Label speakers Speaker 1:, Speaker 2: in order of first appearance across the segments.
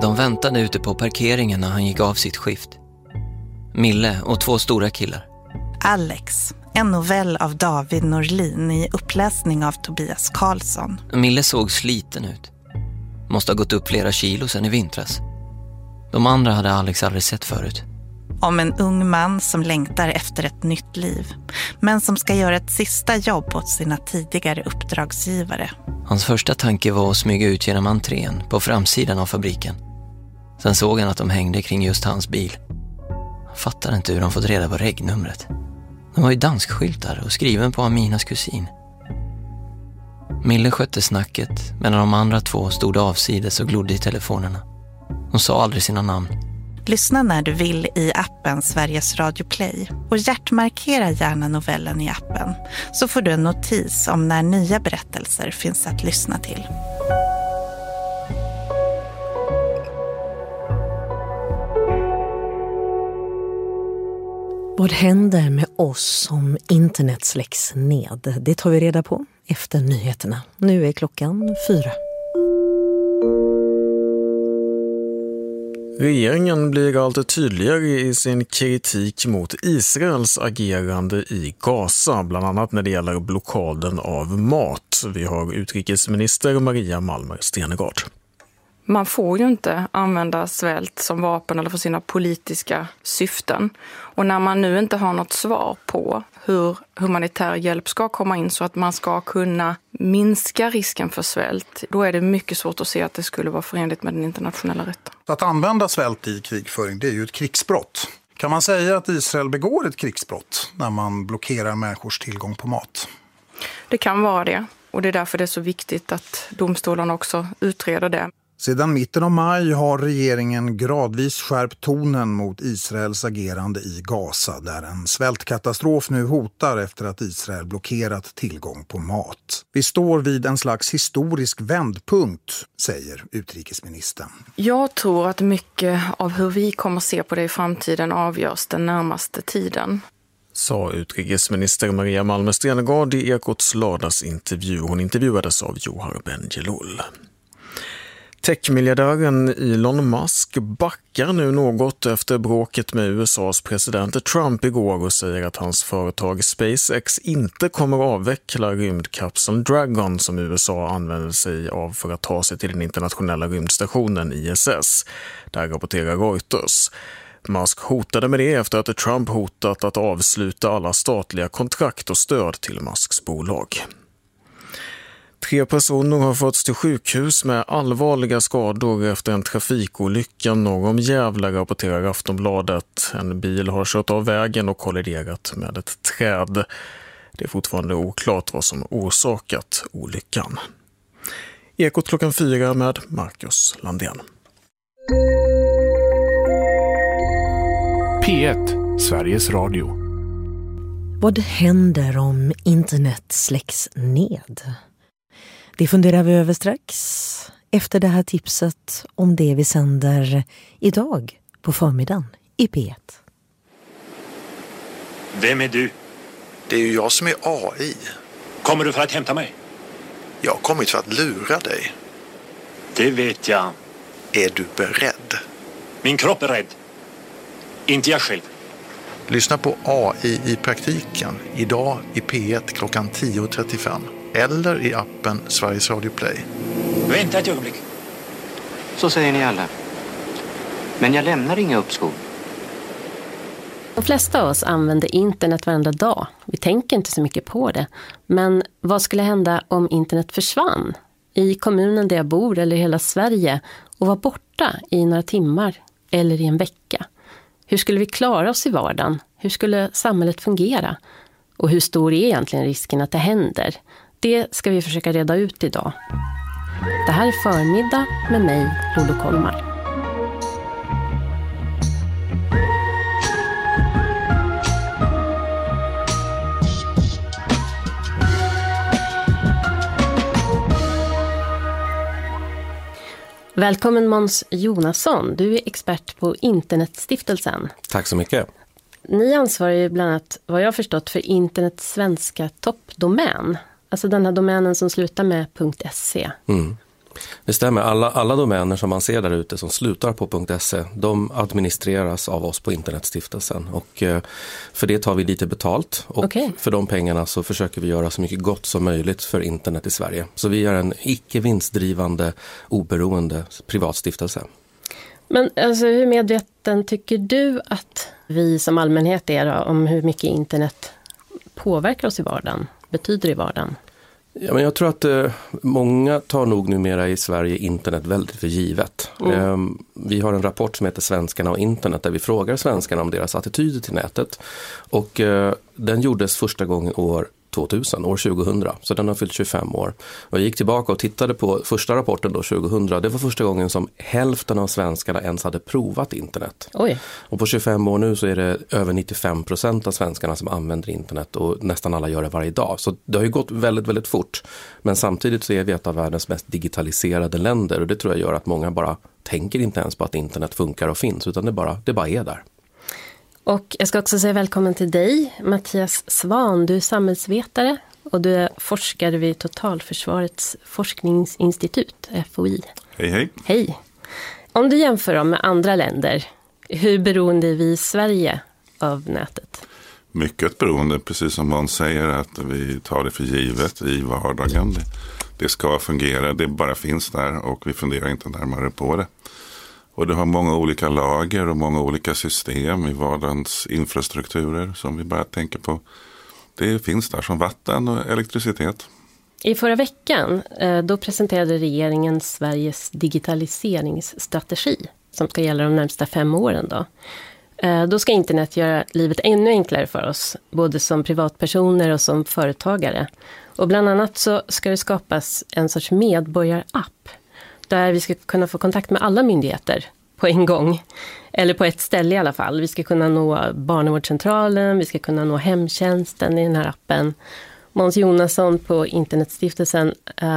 Speaker 1: De väntade ute på parkeringen när han gick av sitt skift. Mille och 2 stora killar.
Speaker 2: Alex, en novell av David Norlin i uppläsning av Tobias Karlsson.
Speaker 1: Mille såg sliten ut. Måste ha gått upp flera kilo sedan i vintras. De andra hade Alex aldrig sett förut.
Speaker 2: Om en ung man som längtar efter ett nytt liv, men som ska göra ett sista jobb åt sina tidigare uppdragsgivare.
Speaker 1: Hans första tanke var att smyga ut genom entrén på framsidan av fabriken. Sen såg han att de hängde kring just hans bil. Han fattade inte hur de fått reda på regnumret. De var ju danskskyltar och skriven på Aminas kusin. Mille skötte snacket medan de andra 2 stod avsides och glodde i telefonerna. De sa aldrig sina namn.
Speaker 2: Lyssna när du vill i appen Sveriges Radio Play och hjärtmarkera gärna novellen i appen, så får du en notis om när nya berättelser finns att lyssna till.
Speaker 3: Vad händer med oss om internet släcks ned? Det tar vi reda på efter nyheterna. Nu är klockan 4.
Speaker 4: Regeringen blir allt tydligare i sin kritik mot Israels agerande i Gaza, bland annat när det gäller blockaden av mat. Vi har utrikesminister Maria Malmer Stenergard.
Speaker 5: Man får ju inte använda svält som vapen eller för sina politiska syften. Och när man nu inte har något svar på hur humanitär hjälp ska komma in så att man ska kunna minska risken för svält, då är det mycket svårt att se att det skulle vara förenligt med den internationella rätten.
Speaker 6: Att använda svält i krigföring, det är ju ett krigsbrott. Kan man säga att Israel begår ett krigsbrott när man blockerar människors tillgång på mat?
Speaker 5: Det kan vara det, och det är därför det är så viktigt att domstolarna också utreder det.
Speaker 6: Sedan mitten av maj har regeringen gradvis skärpt tonen mot Israels agerande i Gaza, där en svältkatastrof nu hotar efter att Israel blockerat tillgång på mat. Vi står vid en slags historisk vändpunkt, säger utrikesministern.
Speaker 5: Jag tror att mycket av hur vi kommer se på det i framtiden avgörs den närmaste tiden.
Speaker 4: Sa utrikesminister Maria Malmer Stenergard i Ekots lördagsintervju. Hon intervjuades av Johar Bendjelloul. Techmiljardären Elon Musk backar nu något efter bråket med USAs president Trump igår och säger att hans företag SpaceX inte kommer att avveckla rymdkapseln Dragon som USA använder sig av för att ta sig till den internationella rymdstationen ISS. Där rapporterar Reuters. Musk hotade med det efter att Trump hotat att avsluta alla statliga kontrakt och stöd till Musks bolag. 3 personer har förts till sjukhus med allvarliga skador efter en trafikolycka norr om Gävle, rapporterar Aftonbladet. En bil har kört av vägen och kolliderat med ett träd. Det är fortfarande oklart vad som orsakat olyckan. Ekot klockan 4 med Marcus Landén.
Speaker 7: P1, Sveriges Radio.
Speaker 3: Vad händer om internet släcks ned? Det funderar vi över strax efter det här tipset om det vi sänder idag på förmiddagen i P1.
Speaker 8: Vem är du?
Speaker 9: Det är ju jag som är AI.
Speaker 8: Kommer du för att hämta mig?
Speaker 9: Jag har kommit för att lura dig.
Speaker 8: Det vet jag.
Speaker 9: Är du beredd?
Speaker 8: Min kropp är rädd. Inte jag själv.
Speaker 9: Lyssna på AI i praktiken idag i P1 klockan 10.35 eller i appen Sveriges Radio Play.
Speaker 8: Vänta ett ögonblick.
Speaker 10: Så säger ni alla. Men jag lämnar inga uppskov.
Speaker 11: De flesta av oss använder internet varenda dag. Vi tänker inte så mycket på det. Men vad skulle hända om internet försvann? I kommunen där jag bor eller i hela Sverige och var borta i några timmar eller i en vecka? Hur skulle vi klara oss i vardagen? Hur skulle samhället fungera? Och hur stor är egentligen risken att det händer? Det ska vi försöka reda ut idag. Det här är Förmiddag med mig, Lolo Kolmar. Välkommen Måns Jonasson, du är expert på Internetstiftelsen.
Speaker 12: Tack så mycket.
Speaker 11: Ni ansvarar ju bland annat, vad jag har förstått, för Internets svenska toppdomän. Alltså den här domänen som slutar med .se.
Speaker 12: Det stämmer. Alla domäner som man ser där ute som slutar på .se, de administreras av oss på Internetstiftelsen. Och för det tar vi lite betalt. Och för de pengarna så försöker vi göra så mycket gott som möjligt för internet i Sverige. Så vi är en icke-vinstdrivande, oberoende privatstiftelse. Men alltså, hur medveten tycker du att vi som allmänhet är då, om hur mycket internet påverkar oss i vardagen, betyder i vardagen?
Speaker 13: Ja, men jag tror att många tar nog numera i Sverige internet väldigt för givet. Vi har en rapport som heter Svenskarna och internet där vi frågar svenskarna om deras attityder till nätet. Och den gjordes första gången år 2000, så den har fyllt 25 år. Och jag gick tillbaka och tittade på första rapporten då 2000. Det var första gången som hälften av svenskarna ens hade provat internet.
Speaker 11: Oj.
Speaker 13: Och på 25 år nu så är det över 95% av svenskarna som använder internet och nästan alla gör det varje dag. Så det har ju gått väldigt, väldigt fort. Men samtidigt så är vi ett av världens mest digitaliserade länder och det tror jag gör att många bara tänker inte ens på att internet funkar och finns utan det bara är där.
Speaker 11: Och jag ska också säga välkommen till dig, Mattias Svan. Du är samhällsvetare och du är forskare vid Totalförsvarets forskningsinstitut, FOI.
Speaker 14: Hej, hej.
Speaker 11: Hej. Om du jämför dem med andra länder, hur beroende är vi i Sverige av nätet?
Speaker 14: Mycket beroende, precis som man säger, att vi tar det för givet i vardagen. Det ska fungera, det bara finns där och vi funderar inte närmare på det. Och det har många olika lager och många olika system i vardagens infrastrukturer som vi bara tänker på. Det finns där som vatten och elektricitet.
Speaker 11: I förra veckan då presenterade regeringen Sveriges digitaliseringsstrategi som ska gälla de närmsta 5 åren. Då ska internet göra livet ännu enklare för oss, både som privatpersoner och som företagare. Och bland annat så ska det skapas en sorts medborgarapp där vi ska kunna få kontakt med alla myndigheter på en gång. Eller på ett ställe i alla fall. Vi ska kunna nå barnavårdscentralen, vi ska kunna nå hemtjänsten i den här appen. Måns Jonasson på Internetstiftelsen.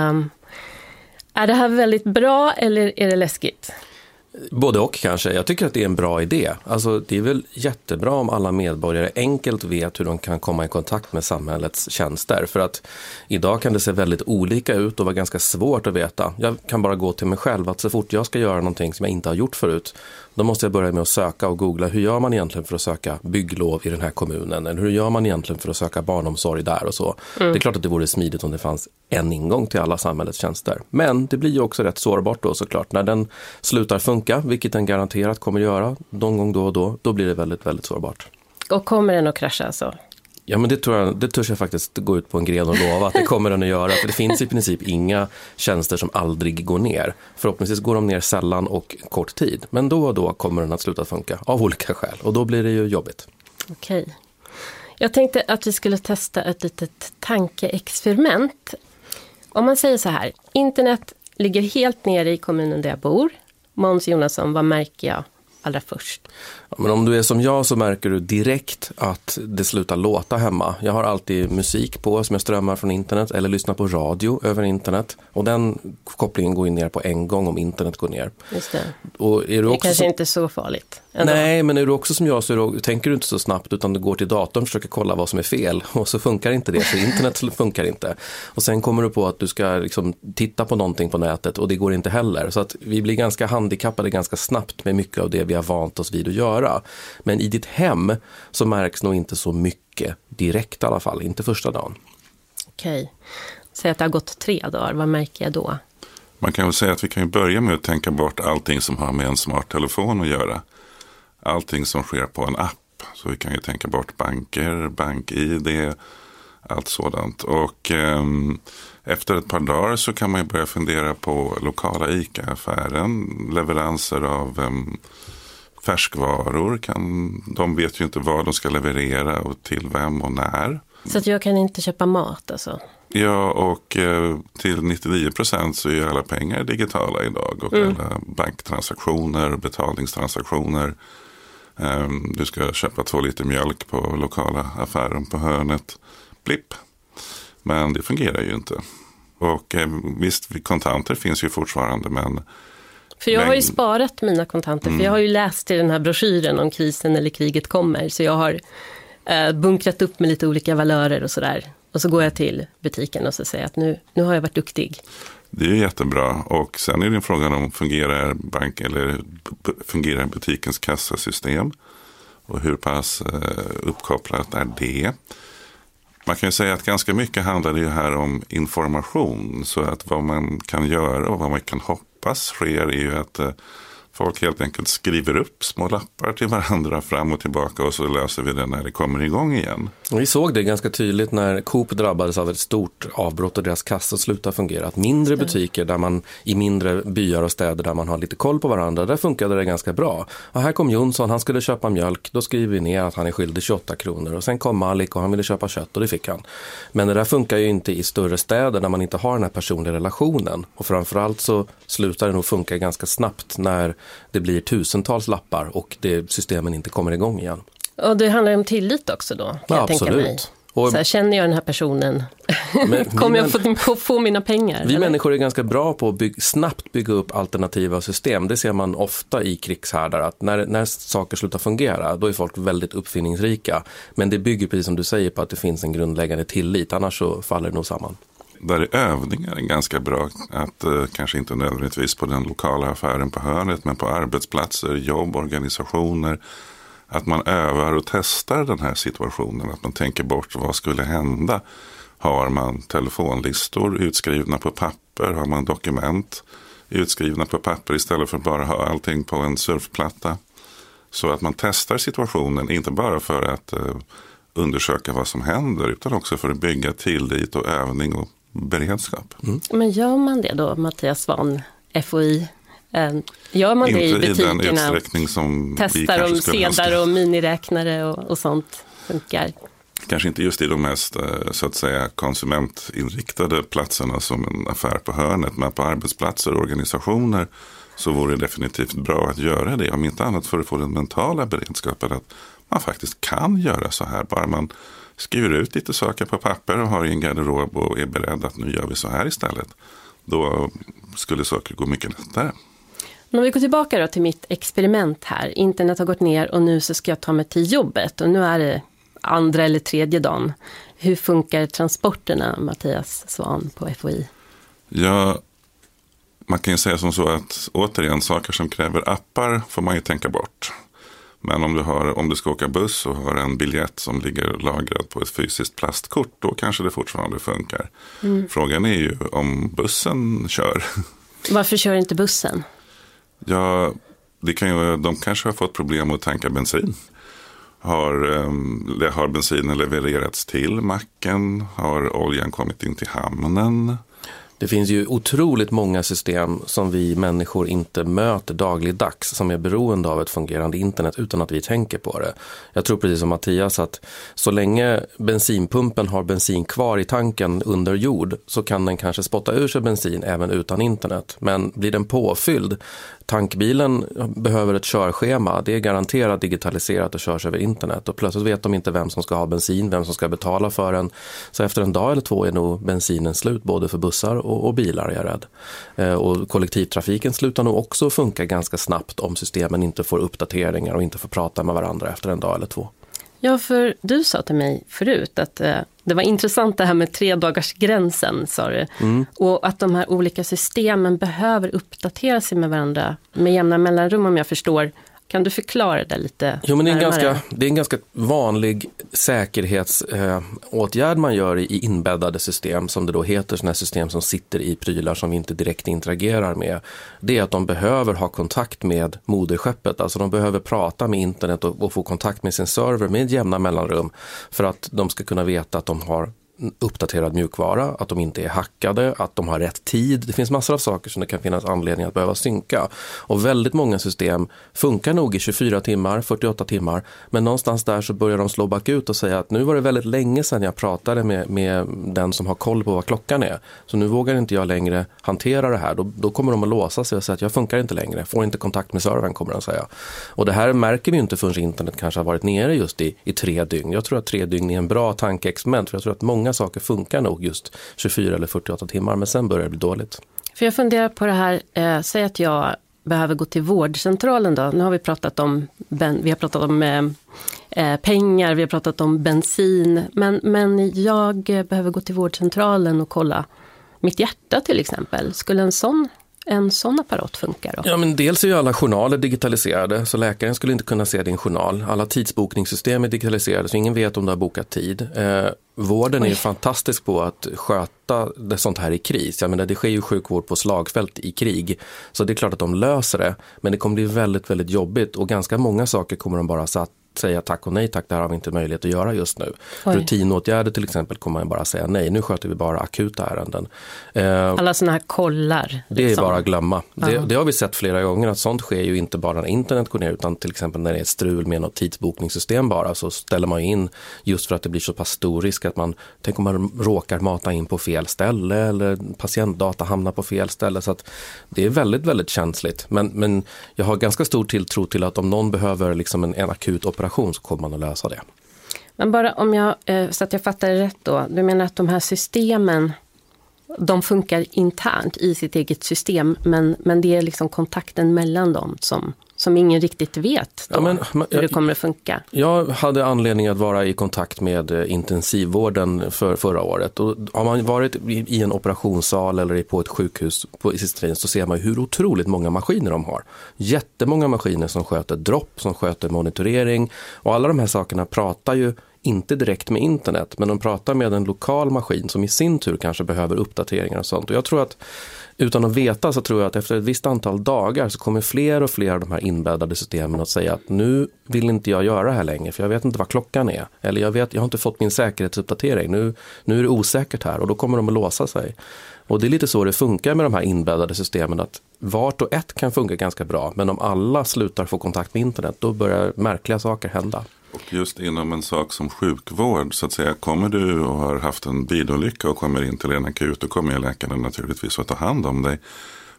Speaker 11: Är det här väldigt bra eller är det läskigt?
Speaker 13: Både och kanske. Jag tycker att det är en bra idé. Alltså, det är väl jättebra om alla medborgare enkelt vet hur de kan komma i kontakt med samhällets tjänster. För att idag kan det se väldigt olika ut och vara ganska svårt att veta. Jag kan bara gå till mig själv att så fort jag ska göra någonting som jag inte har gjort förut, då måste jag börja med att söka och googla hur gör man egentligen för att söka bygglov i den här kommunen? Eller hur gör man egentligen för att söka barnomsorg där och så? Det är klart att det vore smidigt om det fanns en ingång till alla samhällets tjänster. Men det blir ju också rätt sårbart då såklart. När den slutar funka, vilket den garanterat kommer att göra någon gång då och då blir det väldigt, väldigt sårbart.
Speaker 11: Och kommer den att krascha alltså?
Speaker 13: Ja, men det törs jag faktiskt gå ut på en gren och lova att det kommer den att göra. För det finns i princip inga tjänster som aldrig går ner. Förhoppningsvis går de ner sällan och kort tid. Men då och då kommer den att sluta funka av olika skäl. Och då blir det ju jobbigt.
Speaker 11: Okej. Jag tänkte att vi skulle testa ett litet tankeexperiment. Om man säger så här, internet ligger helt nere i kommunen där jag bor. Måns Jonasson, vad märker jag allra först?
Speaker 13: Ja, men om du är som jag så märker du direkt att det slutar låta hemma. Jag har alltid musik på som jag strömmar från internet eller lyssnar på radio över internet. Och den kopplingen går ju ner på en gång om internet går ner.
Speaker 11: Just det.
Speaker 13: Och är du
Speaker 11: det
Speaker 13: också
Speaker 11: kanske inte är så farligt. Ändå.
Speaker 13: Nej, men är du också som jag så tänker du inte så snabbt utan du går till datorn och försöker kolla vad som är fel. Och så funkar inte det, för internet funkar inte. Och sen kommer du på att du ska liksom titta på någonting på nätet och det går inte heller. Så att vi blir ganska handikappade ganska snabbt med mycket av det vi har vant oss vid att göra. Men i ditt hem så märks nog inte så mycket direkt i alla fall, inte första dagen.
Speaker 11: Okej. Säg att det har gått 3 dagar, vad märker jag då?
Speaker 14: Man kan väl säga att vi kan börja med att tänka bort allting som har med en smarttelefon att göra. Allting som sker på en app. Så vi kan ju tänka bort banker, bank-ID, allt sådant. Och efter ett par dagar så kan man ju börja fundera på lokala ICA-affären, leveranser av färskvaror. De vet ju inte vad de ska leverera och till vem och när.
Speaker 11: Så att jag kan inte köpa mat alltså?
Speaker 14: Ja, och till 99% så är alla pengar digitala idag. Och alla banktransaktioner och betalningstransaktioner. Du ska köpa 2 liter mjölk på lokala affären på hörnet. Blipp. Men det fungerar ju inte. Och visst, kontanter finns ju fortfarande, men...
Speaker 11: För jag har ju sparat mina kontanter, för jag har ju läst i den här broschyren om krisen eller kriget kommer. Så jag har bunkrat upp med lite olika valörer och sådär. Och så går jag till butiken och så säger att nu har jag varit duktig.
Speaker 14: Det är ju jättebra, och sen är det en fråga om fungerar butikens kassasystem och hur pass uppkopplat är det. Man kan ju säga att ganska mycket handlar det ju här om information, så att vad man kan göra och vad man kan hoppas sker är ju att folk helt enkelt skriver upp små lappar till varandra fram och tillbaka, och så löser vi det när det kommer igång igen.
Speaker 12: Vi såg det ganska tydligt när Coop drabbades av ett stort avbrott och deras kassor slutade fungera. Att mindre butiker där man i mindre byar och städer där man har lite koll på varandra, där funkade det ganska bra. Och här kom Jonsson, han skulle köpa mjölk, då skriver vi ner att han är skyldig 28 kronor. Och sen kom Malik och han ville köpa kött och det fick han. Men det där funkar ju inte i större städer där man inte har den här personliga relationen. Och framförallt så slutar det nog funka ganska snabbt när det blir tusentals lappar och systemen inte kommer igång igen. Och
Speaker 11: det handlar om tillit också då, kan jag tänka mig. Och så här, känner jag den här personen, kommer jag få mina pengar?
Speaker 12: Vi människor är ganska bra på att snabbt bygga upp alternativa system. Det ser man ofta i krigshärdar, att när saker slutar fungera, då är folk väldigt uppfinningsrika. Men det bygger, precis som du säger, på att det finns en grundläggande tillit, annars så faller det nog samman.
Speaker 14: Där är övningar ganska bra, att kanske inte nödvändigtvis på den lokala affären på hörnet, men på arbetsplatser, jobborganisationer, att man övar och testar den här situationen, att man tänker bort vad skulle hända. Har man telefonlistor utskrivna på papper, har man dokument utskrivna på papper istället för att bara ha allting på en surfplatta. Så att man testar situationen, inte bara för att undersöka vad som händer, utan också för att bygga tillit och övning och beredskap.
Speaker 11: Mm. Men gör man det då, Mattias Svahn, FOI? Gör man det i butikerna?
Speaker 14: Inte i den utsträckning som
Speaker 11: testar om sedlar och miniräknare och sånt funkar?
Speaker 14: Kanske inte just i de mest, så att säga, konsumentinriktade platserna som en affär på hörnet, men på arbetsplatser och organisationer så vore det definitivt bra att göra det. Om inte annat för att få den mentala beredskapen att man faktiskt kan göra så här. Bara man skriver ut lite saker på papper och har i en garderob och är beredd att nu gör vi så här istället. Då skulle saker gå mycket lättare.
Speaker 11: Om vi går tillbaka då till mitt experiment här. Internet har gått ner och nu så ska jag ta mig till jobbet. Och nu är det andra eller tredje dagen. Hur funkar transporterna, Mattias Svahn på FOI?
Speaker 14: Ja, man kan ju säga som så att återigen, saker som kräver appar får man ju tänka bort. Men om du ska åka buss och har en biljett som ligger lagrad på ett fysiskt plastkort, då kanske det fortfarande funkar. Mm. Frågan är ju om bussen kör.
Speaker 11: Varför kör inte bussen?
Speaker 14: Ja, de kanske har fått problem att tanka bensin. Har bensinen levererats till macken? Har oljan kommit in till hamnen?
Speaker 12: Det finns ju otroligt många system som vi människor inte möter dagligdags som är beroende av ett fungerande internet utan att vi tänker på det. Jag tror precis som Mattias att så länge bensinpumpen har bensin kvar i tanken under jord så kan den kanske spotta ur sig bensin även utan internet. Men blir den påfylld, tankbilen behöver ett körschema, det är garanterat digitaliserat och körs över internet och plötsligt vet de inte vem som ska ha bensin, vem som ska betala för den. Så efter en dag eller två är nog bensinen slut både för bussar och bilar, är jag rädd. Och kollektivtrafiken slutar nog också funka ganska snabbt om systemen inte får uppdateringar och inte får prata med varandra efter en dag eller två.
Speaker 11: Ja, för du sa till mig förut att det var intressant det här med 3-dagarsgränsen, sa du. Mm. Och att de här olika systemen behöver uppdatera sig med varandra med jämna mellanrum, om jag förstår. Kan du förklara det lite?
Speaker 12: Jo, men det är en ganska vanlig säkerhetsåtgärd man gör i inbäddade system, som det då heter, sådana här system som sitter i prylar som vi inte direkt interagerar med. Det är att de behöver ha kontakt med moderskeppet, alltså de behöver prata med internet och få kontakt med sin server med jämna mellanrum för att de ska kunna veta att de har uppdaterad mjukvara, att de inte är hackade, att de har rätt tid. Det finns massor av saker som det kan finnas anledning att behöva synka. Och väldigt många system funkar nog i 24 timmar, 48 timmar, men någonstans där så börjar de slå bakut och säga att nu var det väldigt länge sedan jag pratade med den som har koll på vad klockan är. Så nu vågar inte jag längre hantera det här. Då kommer de att låsa sig och säga att jag funkar inte längre. Får inte kontakt med servern, kommer de att säga. Och det här märker vi inte förrän internet kanske har varit nere just i 3 dygn. Jag tror att 3 dygn är en bra tankeexperiment, för jag tror att många saker funkar nog just 24 eller 48 timmar, men sen börjar det bli dåligt.
Speaker 11: För jag funderar på det här, säg att jag behöver gå till vårdcentralen då. Nu har vi pratat om pengar, vi har pratat om bensin, men jag behöver gå till vårdcentralen och kolla mitt hjärta till exempel. Skulle en sån apparat funka då?
Speaker 12: Ja, men dels är ju alla journaler digitaliserade, så läkaren skulle inte kunna se din journal. Alla tidsbokningssystem är digitaliserade, så ingen vet om du har bokat tid. Vården är ju fantastisk på att sköta det sånt här i kris. Jag menar, det sker ju sjukvård på slagfält i krig, så det är klart att de löser det. Men det kommer bli väldigt, väldigt jobbigt, och ganska många saker kommer de bara säga tack och nej tack, det här har vi inte möjlighet att göra just nu. Rutinåtgärder till exempel kommer man bara säga nej, nu sköter vi bara akuta ärenden.
Speaker 11: Alla sådana här kollar.
Speaker 12: Det är bara att glömma. Det har vi sett flera gånger, att sånt sker ju inte bara när internet går ner, utan till exempel när det är strul med något tidsbokningssystem bara, så ställer man in just för att det blir så pass stor risk att tänk om man råkar mata in på fel ställe eller patientdata hamnar på fel ställe, så att det är väldigt, väldigt känsligt. Men jag har ganska stor tilltro till att om någon behöver liksom en akut operation så kommer man att lösa det.
Speaker 11: Men bara så att jag fattar det rätt då. Du menar att de här systemen, de funkar internt i sitt eget system, men det är liksom kontakten mellan dem som ingen riktigt vet då, hur det kommer att funka. Jag
Speaker 12: hade anledning att vara i kontakt med intensivvården förra året. Och har man varit i en operationssal eller på ett sjukhus i sista tiden, så ser man hur otroligt många maskiner de har. Jättemånga maskiner som sköter dropp, som sköter monitorering, och alla de här sakerna pratar ju inte direkt med internet, men de pratar med en lokal maskin som i sin tur kanske behöver uppdateringar och sånt. Och jag tror att, utan att veta, så tror jag att efter ett visst antal dagar så kommer fler och fler av de här inbäddade systemen att säga att nu vill inte jag göra det här längre, för jag vet inte vad klockan är. Eller jag har inte fått min säkerhetsuppdatering. Nu är det osäkert här, och då kommer de att låsa sig. Och det är lite så det funkar med de här inbäddade systemen, att vart och ett kan funka ganska bra, men om alla slutar få kontakt med internet, då börjar märkliga saker hända.
Speaker 14: Och just inom en sak som sjukvård, så att säga, kommer du och har haft en bilolycka och kommer in till en akut, då kommer läkaren naturligtvis att ta hand om dig.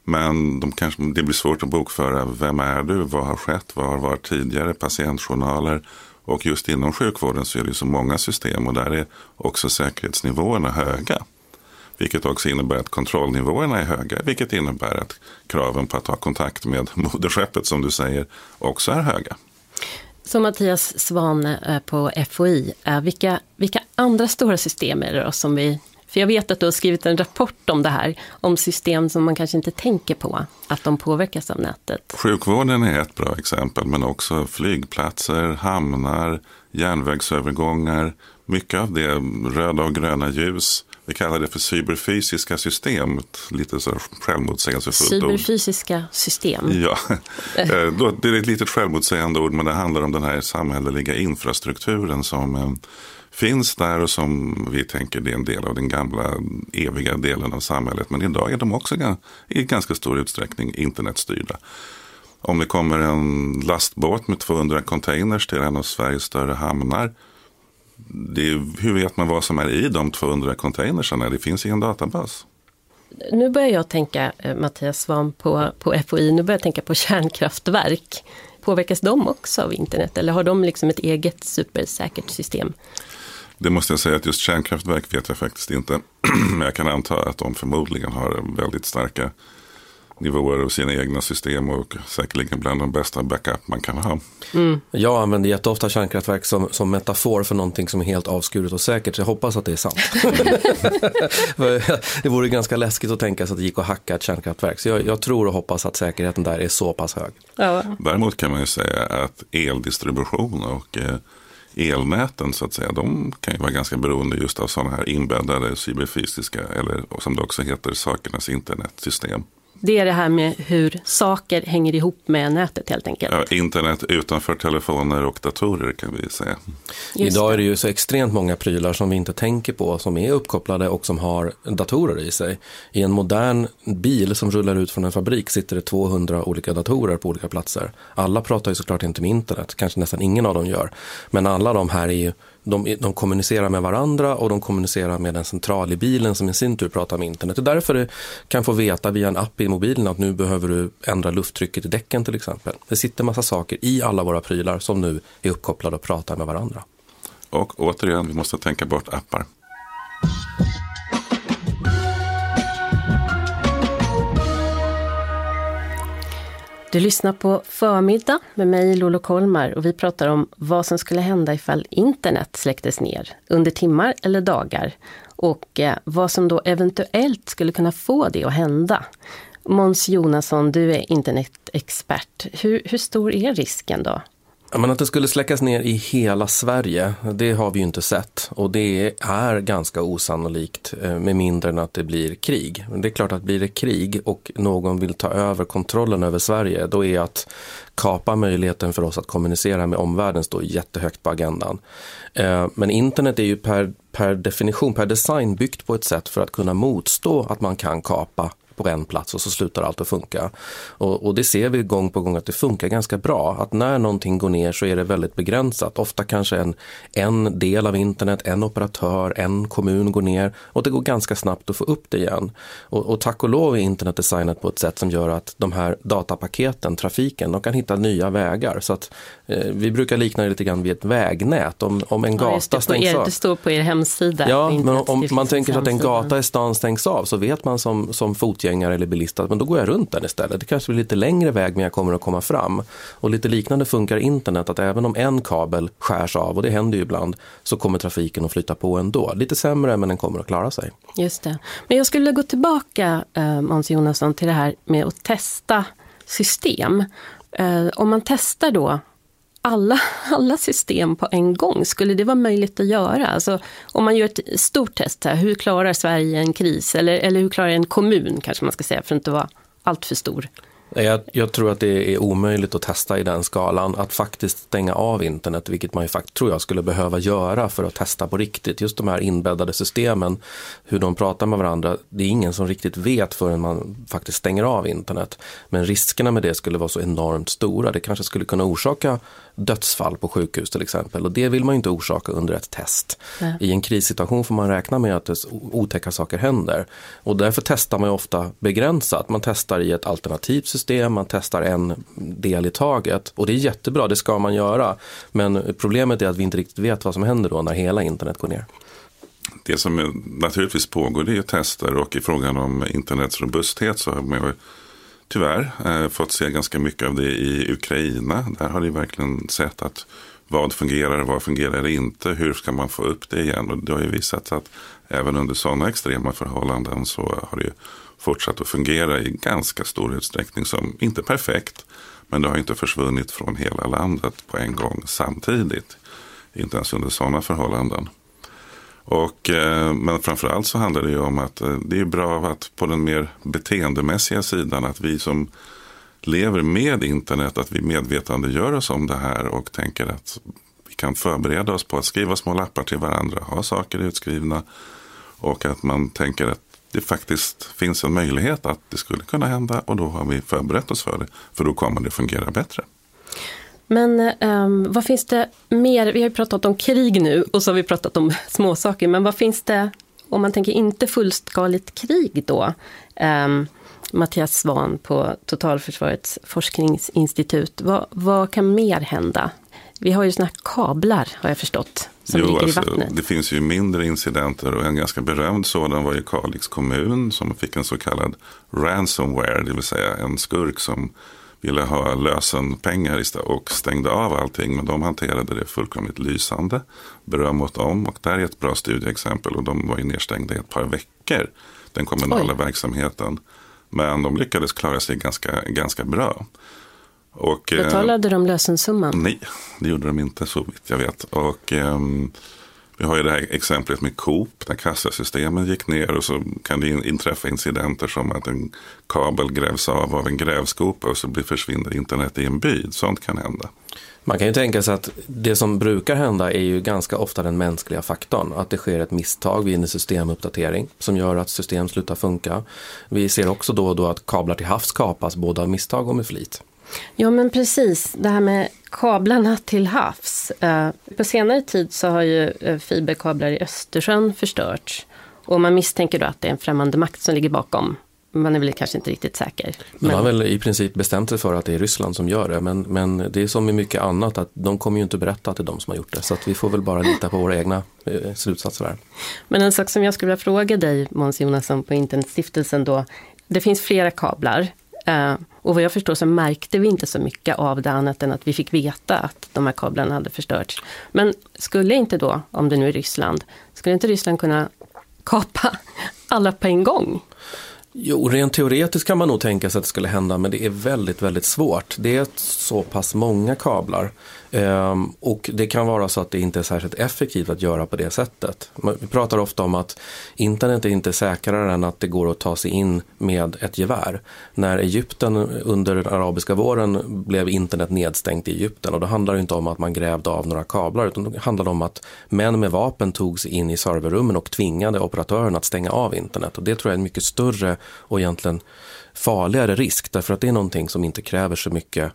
Speaker 14: Men det blir svårt att bokföra, vem är du, vad har skett, vad har varit tidigare, patientjournaler. Och just inom sjukvården så är det så många system, och där är också säkerhetsnivåerna höga. Vilket också innebär att kontrollnivåerna är höga, vilket innebär att kraven på att ha kontakt med moderskeppet, som du säger, också är höga.
Speaker 11: Så Mattias Svan på FOI, vilka andra stora system är det då som för jag vet att du har skrivit en rapport om det här, om system som man kanske inte tänker på, att de påverkas av nätet.
Speaker 14: Sjukvården är ett bra exempel, men också flygplatser, hamnar, järnvägsövergångar, mycket av det, röda och gröna ljus. Vi kallar det för cyberfysiska system, lite så självmotsägelsefullt ord.
Speaker 11: Cyberfysiska system?
Speaker 14: Ja, det är ett litet självmotsägande ord, men det handlar om den här samhälleliga infrastrukturen som finns där och som vi tänker det är en del av den gamla eviga delen av samhället. Men idag är de också i ganska stor utsträckning internetstyrda. Om det kommer en lastbåt med 200 containers till en av Sveriges större hamnar, hur vet man vad som är i de 200 containersarna? Det finns i en databas.
Speaker 11: Nu börjar jag tänka, Mattias Svan på FOI, nu börjar jag tänka på kärnkraftverk. Påverkas de också av internet, eller har de liksom ett eget supersäkert system?
Speaker 14: Det måste jag säga att just kärnkraftverk vet jag faktiskt inte. Men jag kan anta att de förmodligen har väldigt starka nivåer av sina egna system och säkerligen bland de bästa backup man kan ha.
Speaker 12: Mm. Jag använder jätteofta kärnkraftverk som metafor för någonting som är helt avskuret och säkert, så jag hoppas att det är sant. Det vore ganska läskigt att tänka sig att det gick att hacka ett kärnkraftverk, så jag tror och hoppas att säkerheten där är så pass hög.
Speaker 11: Ja.
Speaker 14: Däremot kan man ju säga att eldistribution och elnäten, så att säga, de kan ju vara ganska beroende just av sådana här inbäddade cyberfysiska, eller som det också heter, sakernas internetsystem.
Speaker 11: Det är det här med hur saker hänger ihop med nätet helt enkelt.
Speaker 14: Ja, internet utanför telefoner och datorer kan vi säga.
Speaker 12: Idag är det ju så extremt många prylar som vi inte tänker på, som är uppkopplade och som har datorer i sig. I en modern bil som rullar ut från en fabrik sitter det 200 olika datorer på olika platser. Alla pratar ju såklart inte med internet, kanske nästan ingen av dem gör. Men alla de här är ju de kommunicerar med varandra, och de kommunicerar med en central i bilen som i sin tur pratar med internet. Det är därför du kan få veta via en app i mobilen att nu behöver du ändra lufttrycket i däcken till exempel. Det sitter massa saker i alla våra prylar som nu är uppkopplade och pratar med varandra.
Speaker 14: Och återigen, vi måste tänka bort appar.
Speaker 11: Du lyssnar på Förmiddag med mig, Lolo Kolmar, och vi pratar om vad som skulle hända ifall internet släcktes ner under timmar eller dagar och vad som då eventuellt skulle kunna få det att hända. Måns Jonasson, du är internetexpert. Hur stor är risken då?
Speaker 12: Men att det skulle släckas ner i hela Sverige, det har vi ju inte sett. Och det är ganska osannolikt med mindre än att det blir krig. Det är klart att blir det krig och någon vill ta över kontrollen över Sverige, då är att kapa möjligheten för oss att kommunicera med omvärlden står jättehögt på agendan. Men internet är ju per definition, per design byggt på ett sätt för att kunna motstå att man kan kapa på en plats och så slutar allt att funka. Och det ser vi gång på gång att det funkar ganska bra. Att när någonting går ner så är det väldigt begränsat. Ofta kanske en del av internet, en operatör, en kommun går ner och det går ganska snabbt att få upp det igen. Och tack och lov är internet designat på ett sätt som gör att de här datapaketen, trafiken, de kan hitta nya vägar. Så att vi brukar likna det lite grann vid ett vägnät. Om en gata stängs av.
Speaker 11: Det står på er hemsida.
Speaker 12: Ja, men om man tänker sig att en gata i stan stängs av så vet man som fotgängare eller bilistad, men då går jag runt den istället. Det kanske blir lite längre väg men jag kommer att komma fram. Och lite liknande funkar internet, att även om en kabel skärs av, och det händer ju ibland, så kommer trafiken att flytta på ändå. Lite sämre, men den kommer att klara sig.
Speaker 11: Just det. Men jag skulle gå tillbaka, Måns Jonasson, till det här med att testa system. Om man testar då alla system på en gång, skulle det vara möjligt att göra? Alltså, om man gör ett stort test här, hur klarar Sverige en kris? Eller hur klarar en kommun, kanske man ska säga, för att inte vara allt för stor?
Speaker 12: Jag tror att det är omöjligt att testa i den skalan, att faktiskt stänga av internet, vilket man ju tror jag skulle behöva göra för att testa på riktigt. Just de här inbäddade systemen, hur de pratar med varandra, det är ingen som riktigt vet förrän man faktiskt stänger av internet. Men riskerna med det skulle vara så enormt stora. Det kanske skulle kunna orsaka dödsfall på sjukhus till exempel, och det vill man ju inte orsaka under ett test. Nej. I en krissituation får man räkna med att otäcka saker händer, och därför testar man ju ofta begränsat. Man testar i ett alternativt system, man testar en del i taget, och det är jättebra, det ska man göra, men problemet är att vi inte riktigt vet vad som händer då när hela internet går ner.
Speaker 14: Det som naturligtvis pågår, det är tester, och i frågan om internets robusthet så har man tyvärr fått se ganska mycket av det i Ukraina. Där har de verkligen sett att vad fungerar inte, hur ska man få upp det igen. Och det har ju visat att även under sådana extrema förhållanden så har det fortsatt att fungera i ganska stor utsträckning, som inte perfekt, men det har inte försvunnit från hela landet på en gång samtidigt. Inte ens under sådana förhållanden. Men framförallt så handlar det ju om att det är bra att på den mer beteendemässiga sidan, att vi som lever med internet, att vi medvetandegör oss om det här och tänker att vi kan förbereda oss på att skriva små lappar till varandra, ha saker utskrivna, och att man tänker att det faktiskt finns en möjlighet att det skulle kunna hända, och då har vi förberett oss för det, för då kommer det fungera bättre.
Speaker 11: Men vad finns det mer? Vi har ju pratat om krig nu och så har vi pratat om småsaker. Men vad finns det, om man tänker inte fullskaligt krig då? Mattias Svahn på Totalförsvarets forskningsinstitut. Vad kan mer hända? Vi har ju såna här kablar, har jag förstått, som ligger i vattnet.
Speaker 14: Det finns ju mindre incidenter, och en ganska berömd sådan var i Kalix kommun som fick en så kallad ransomware, det vill säga en skurk som ville ha lösenpengar och stängde av allting, men de hanterade det fullkomligt lysande. Beröm åt dem, och där är ett bra studieexempel, och de var ju nedstängda i ett par veckor, den kommunala verksamheten. Men de lyckades klara sig ganska bra.
Speaker 11: Betalade de lösensumman?
Speaker 14: Nej, det gjorde de inte så vitt jag vet. Och vi har ju det här exemplet med Coop där kassasystemen gick ner, och så kan det inträffa incidenter som att en kabel grävs av en grävskopa och så försvinner internet i en by. Sånt kan hända.
Speaker 12: Man kan ju tänka sig att det som brukar hända är ju ganska ofta den mänskliga faktorn. Att det sker ett misstag vid en systemuppdatering som gör att system slutar funka. Vi ser också då och då att kablar till havs kapas både av misstag och med flit.
Speaker 11: Ja, men precis. Det här med kablarna till havs. På senare tid så har ju fiberkablar i Östersjön förstörts. Och man misstänker då att det är en främmande makt som ligger bakom. Man är väl kanske inte riktigt säker.
Speaker 12: Man har väl i princip bestämt sig för att det är Ryssland som gör det. Men det är som med mycket annat, att de kommer ju inte berätta att det är de som har gjort det. Så att vi får väl bara lita på våra egna slutsatser där.
Speaker 11: Men en sak som jag skulle vilja fråga dig, Måns Jonasson, på Internetstiftelsen då. Det finns flera kablar. Och vad jag förstår så märkte vi inte så mycket av det annat än att vi fick veta att de här kablarna hade förstörts. Men skulle inte då, om det nu är Ryssland, skulle inte Ryssland kunna kapa alla på en gång?
Speaker 12: Jo, rent teoretiskt kan man nog tänka sig att det skulle hända, men det är väldigt, väldigt svårt. Det är så pass många kablar och det kan vara så att det inte är särskilt effektivt att göra på det sättet. Vi pratar ofta om att internet är inte säkrare än att det går att ta sig in med ett gevär. När Egypten under den arabiska våren blev internet nedstängt i Egypten, och då handlar det inte om att man grävde av några kablar, utan det handlade om att män med vapen tog sig in i serverrummen och tvingade operatören att stänga av internet. Och det tror jag är en mycket större och egentligen farligare risk, därför att det är någonting som inte kräver så mycket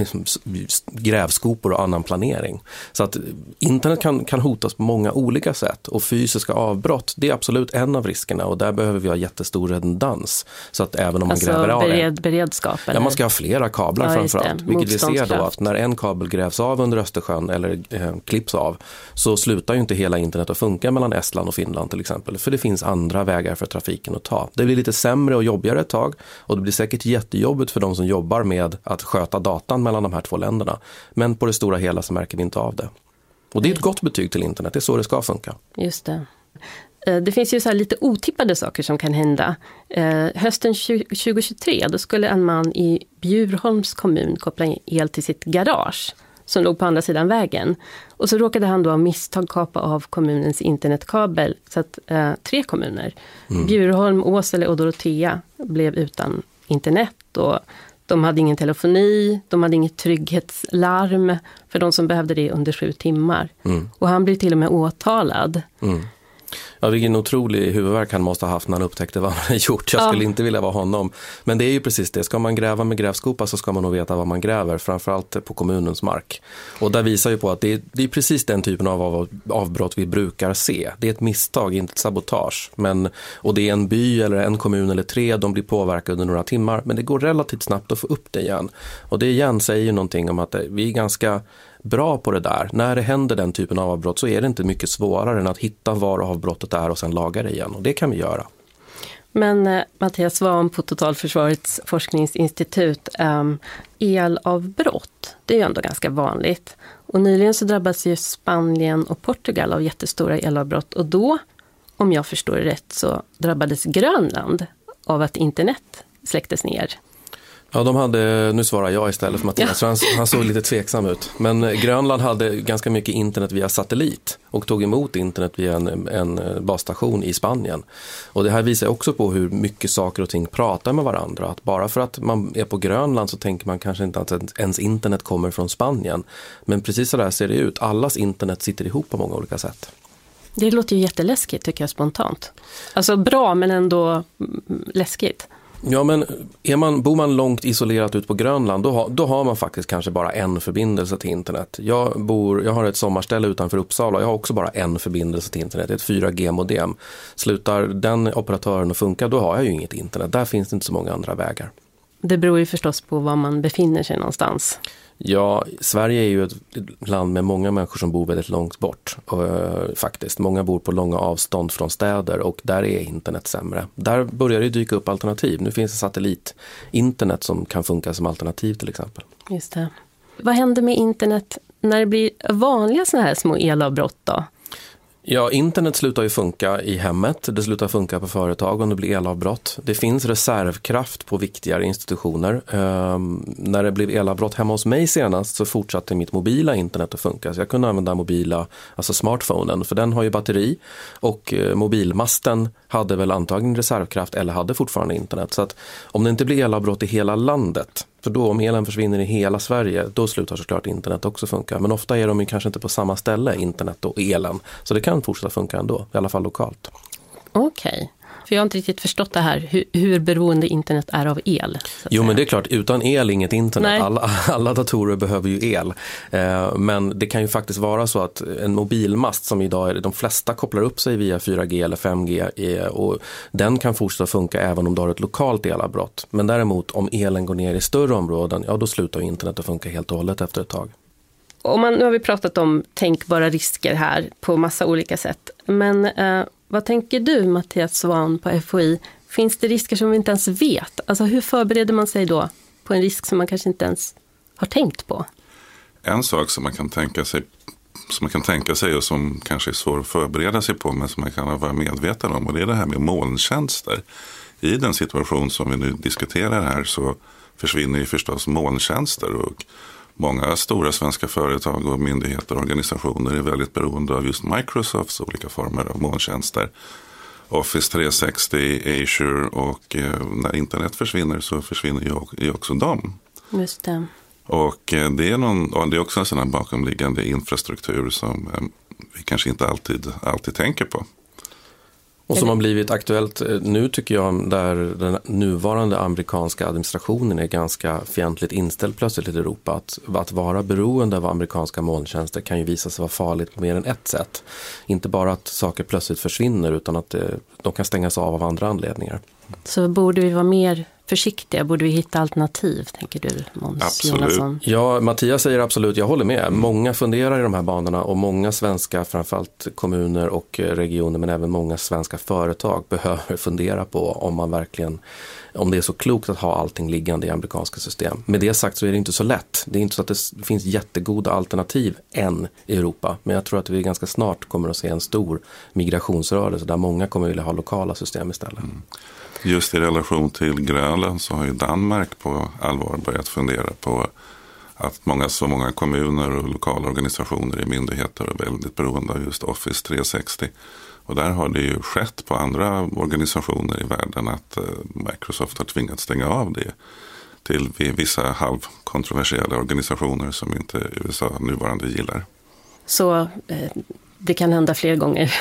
Speaker 12: grävskopor och annan planering. Så att internet kan hotas på många olika sätt, och fysiska avbrott, det är absolut en av riskerna, och där behöver vi ha jättestor redundans, så att även om man gräver av
Speaker 11: beredskap, eller?
Speaker 12: Ja, man ska ha flera kablar framförallt, vilket vi ser då att när en kabel grävs av under Östersjön eller klipps av, så slutar ju inte hela internet att funka mellan Estland och Finland till exempel, för det finns andra vägar för trafiken att ta. Det blir lite sämre och jobbigare ett tag, och det blir säkert jättejobbigt för de som jobbar med att sköta datan mellan de här två länderna. Men på det stora hela så märker vi inte av det. Och det är ett gott betyg till internet, det är så det ska funka.
Speaker 11: Just det. Det finns ju så här lite otippade saker som kan hända. Hösten 2023 då skulle en man i Bjurholms kommun koppla in el till sitt garage som låg på andra sidan vägen. Och så råkade han då av misstag kapa av kommunens internetkabel, så att 3 kommuner, Bjurholm, Åsele och Dorotea, blev utan internet, och de hade ingen telefoni, de hade inget trygghetslarm för de som behövde det under 7 timmar. Och han blev till och med åtalad.
Speaker 12: Ja, vilken otrolig huvudvärk han måste ha haft när han upptäckte vad han hade gjort. Jag skulle inte vilja vara honom. Men det är ju precis det. Ska man gräva med grävskopa så ska man nog veta vad man gräver. Framförallt på kommunens mark. Och där visar ju på att det är precis den typen av avbrott vi brukar se. Det är ett misstag, inte ett sabotage. Och det är en by eller en kommun eller 3. De blir påverkade under några timmar. Men det går relativt snabbt att få upp det igen. Och det igen säger ju någonting om att vi är ganska bra på det där. När det händer den typen av avbrott så är det inte mycket svårare än att hitta var avbrottet är och sen laga det igen. Och det kan vi göra.
Speaker 11: Men Mattias Svahn på Totalförsvarets forskningsinstitut, elavbrott, det är ju ändå ganska vanligt. Och nyligen så drabbas ju Spanien och Portugal av jättestora elavbrott. Och då, om jag förstår det rätt, så drabbades Grönland av att internet släcktes ner.
Speaker 12: Ja, nu svarar jag istället för Mattias, han såg lite tveksam ut. Men Grönland hade ganska mycket internet via satellit och tog emot internet via en basstation i Spanien. Och det här visar också på hur mycket saker och ting pratar med varandra. Att bara för att man är på Grönland så tänker man kanske inte att ens internet kommer från Spanien. Men precis så där ser det ut. Allas internet sitter ihop på många olika sätt.
Speaker 11: Det låter ju jätteläskigt tycker jag spontant. Alltså bra men ändå läskigt.
Speaker 12: Ja, men bor man långt isolerat ut på Grönland då har man faktiskt kanske bara en förbindelse till internet. Jag har ett sommarställe utanför Uppsala. Jag har också bara en förbindelse till internet, ett 4G-modem. Slutar den operatören att funka, då har jag ju inget internet. Där finns det inte så många andra vägar.
Speaker 11: Det beror ju förstås på var man befinner sig någonstans.
Speaker 12: Ja, Sverige är ju ett land med många människor som bor väldigt långt bort. Faktiskt, många bor på långa avstånd från städer och där är internet sämre. Där börjar det dyka upp alternativ. Nu finns det satellitinternet som kan funka som alternativ till exempel.
Speaker 11: Just det. Vad händer med internet när det blir vanliga såna här små elavbrott då?
Speaker 12: Ja, internet slutar ju funka i hemmet, det slutar funka på företag om det blir elavbrott. Det finns reservkraft på viktigare institutioner. När det blev elavbrott hemma hos mig senast så fortsatte mitt mobila internet att funka. Så jag kunde använda alltså smartphonen, för den har ju batteri. Och mobilmasten hade väl antagligen reservkraft eller hade fortfarande internet. Så att om det inte blir elavbrott i hela landet, för då om elen försvinner i hela Sverige, då slutar såklart internet också funka. Men ofta är de ju kanske inte på samma ställe, internet och elen. Så det kan fortsätta funka ändå, i alla fall lokalt.
Speaker 11: Okej. För jag har inte riktigt förstått det här, hur beroende internet är av el.
Speaker 12: Jo, men det är klart, utan el inget internet. Alla datorer behöver ju el. Men det kan ju faktiskt vara så att en mobilmast som idag är de flesta kopplar upp sig via 4G eller 5G och den kan fortsätta funka även om du har ett lokalt elavbrott. Men däremot om elen går ner i större områden, ja då slutar internet att funka helt och hållet efter ett tag.
Speaker 11: Nu har vi pratat om tänkbara risker här på massa olika sätt. Men vad tänker du, Mattias Svahn på FOI? Finns det risker som vi inte ens vet? Alltså hur förbereder man sig då på en risk som man kanske inte ens har tänkt på?
Speaker 14: En sak som man kan tänka sig och som kanske är svår att förbereda sig på, men som man kan vara medveten om, och det är det här med molntjänster. I den situation som vi nu diskuterar här så försvinner ju förstås molntjänster, och många stora svenska företag och myndigheter och organisationer är väldigt beroende av just Microsofts olika former av molntjänster. Office 360, Azure, och när internet försvinner så försvinner ju också dem.
Speaker 11: Just det.
Speaker 14: Och det är också en sån här bakomliggande infrastruktur som vi kanske inte alltid tänker på.
Speaker 12: Och som har blivit aktuellt nu tycker jag, där den nuvarande amerikanska administrationen är ganska fientligt inställd plötsligt i Europa. Att vara beroende av amerikanska molntjänster kan ju visa sig vara farligt på mer än ett sätt. Inte bara att saker plötsligt försvinner, utan att de kan stängas av andra anledningar.
Speaker 11: Så borde vi vara mer försiktiga? Borde vi hitta alternativ, tänker du, Måns Jonasson?
Speaker 12: Ja, Mattias säger absolut, jag håller med. Många funderar i de här banorna, och många svenska, framförallt kommuner och regioner, men även många svenska företag behöver fundera på om det är så klokt att ha allting liggande i amerikanska system. Med det sagt så är det inte så lätt. Det är inte så att det finns jättegoda alternativ än i Europa, men jag tror att vi ganska snart kommer att se en stor migrationsrörelse där många kommer vilja ha lokala system istället.
Speaker 14: Just i relation till Grönland så har ju Danmark på allvar börjat fundera på att så många kommuner och lokala organisationer i myndigheter är väldigt beroende av just Office 360. Och där har det ju skett på andra organisationer i världen att Microsoft har tvingats stänga av det till vissa halvkontroversiella organisationer som inte USA nuvarande gillar.
Speaker 11: Så det kan hända fler gånger.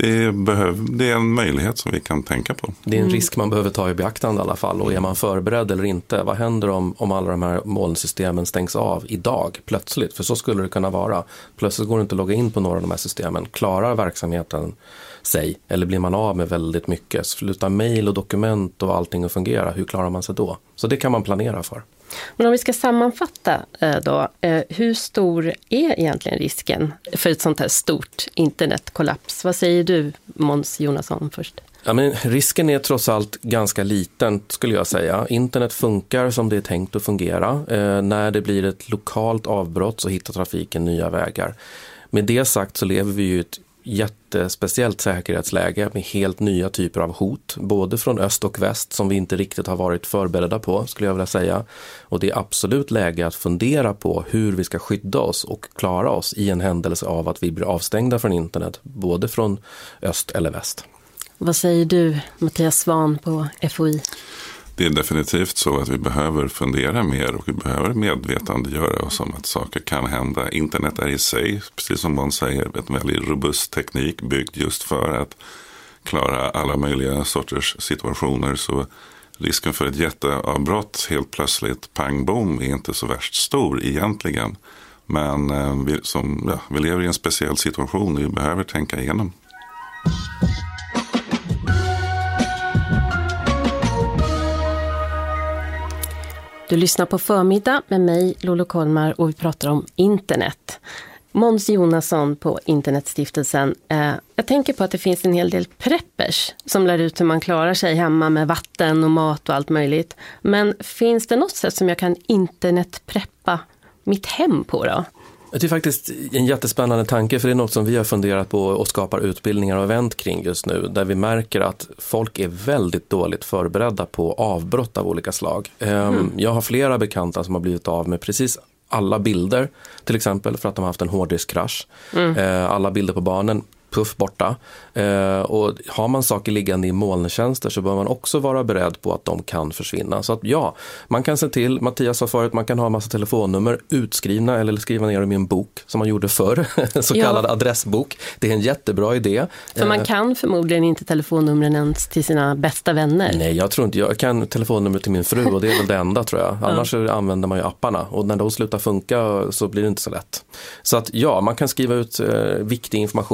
Speaker 14: Det är en möjlighet som vi kan tänka på.
Speaker 12: Det är en risk man behöver ta i beaktande i alla fall. Och är man förberedd eller inte? Vad händer om alla de här molnsystemen stängs av idag plötsligt? För så skulle det kunna vara. Plötsligt går det inte att logga in på några av de här systemen. Klarar verksamheten sig? Eller blir man av med väldigt mycket? Slutar mejl och dokument och allting att fungera? Hur klarar man sig då? Så det kan man planera för.
Speaker 11: Men om vi ska sammanfatta då, hur stor är egentligen risken för ett sånt här stort internetkollaps? Vad säger du, Måns Jonasson, först?
Speaker 12: Ja, men risken är trots allt ganska liten, skulle jag säga. Internet funkar som det är tänkt att fungera. När det blir ett lokalt avbrott så hittar trafiken nya vägar. Med det sagt så lever vi ju ett jättespeciellt säkerhetsläge med helt nya typer av hot, både från öst och väst som vi inte riktigt har varit förberedda på, skulle jag vilja säga. Och det är absolut läge att fundera på hur vi ska skydda oss och klara oss i en händelse av att vi blir avstängda från internet, både från öst eller väst.
Speaker 11: Vad säger du, Mattias Svahn på FOI?
Speaker 14: Det är definitivt så att vi behöver fundera mer och vi behöver medvetandegöra oss om att saker kan hända. Internet är i sig, precis som man säger, ett väldigt robust teknik byggd just för att klara alla möjliga sorters situationer. Så risken för ett jätteavbrott helt plötsligt, pang bom, är inte så värst stor egentligen. Men vi lever i en speciell situation och vi behöver tänka igenom.
Speaker 11: Du lyssnar på Förmiddag med mig, Lolo Kolmar, och vi pratar om internet. Måns Jonasson på Internetstiftelsen. Jag tänker på att det finns en hel del preppers som lär ut hur man klarar sig hemma med vatten och mat och allt möjligt. Men finns det något sätt som jag kan internetpreppa mitt hem på då?
Speaker 12: Det är faktiskt en jättespännande tanke, för det är något som vi har funderat på och skapar utbildningar och event kring just nu, där vi märker att folk är väldigt dåligt förberedda på avbrott av olika slag. Jag har flera bekanta som har blivit av med precis alla bilder, till exempel för att de har haft en hårddiskkrasch. Alla bilder på barnen, puff borta. Och har man saker liggande i molntjänster så bör man också vara beredd på att de kan försvinna. Så att ja, man kan se till, Mattias sa förut, man kan ha en massa telefonnummer utskrivna eller skriva ner dem i en bok som man gjorde förr, så kallad adressbok. Det är en jättebra idé.
Speaker 11: För man kan förmodligen inte telefonnumren ens till sina bästa vänner.
Speaker 12: Nej, jag tror inte. Jag kan telefonnummer till min fru och det är väl det enda, tror jag. Annars använder man ju apparna och när de slutar funka så blir det inte så lätt. Så att ja, man kan skriva ut viktig information, man kan till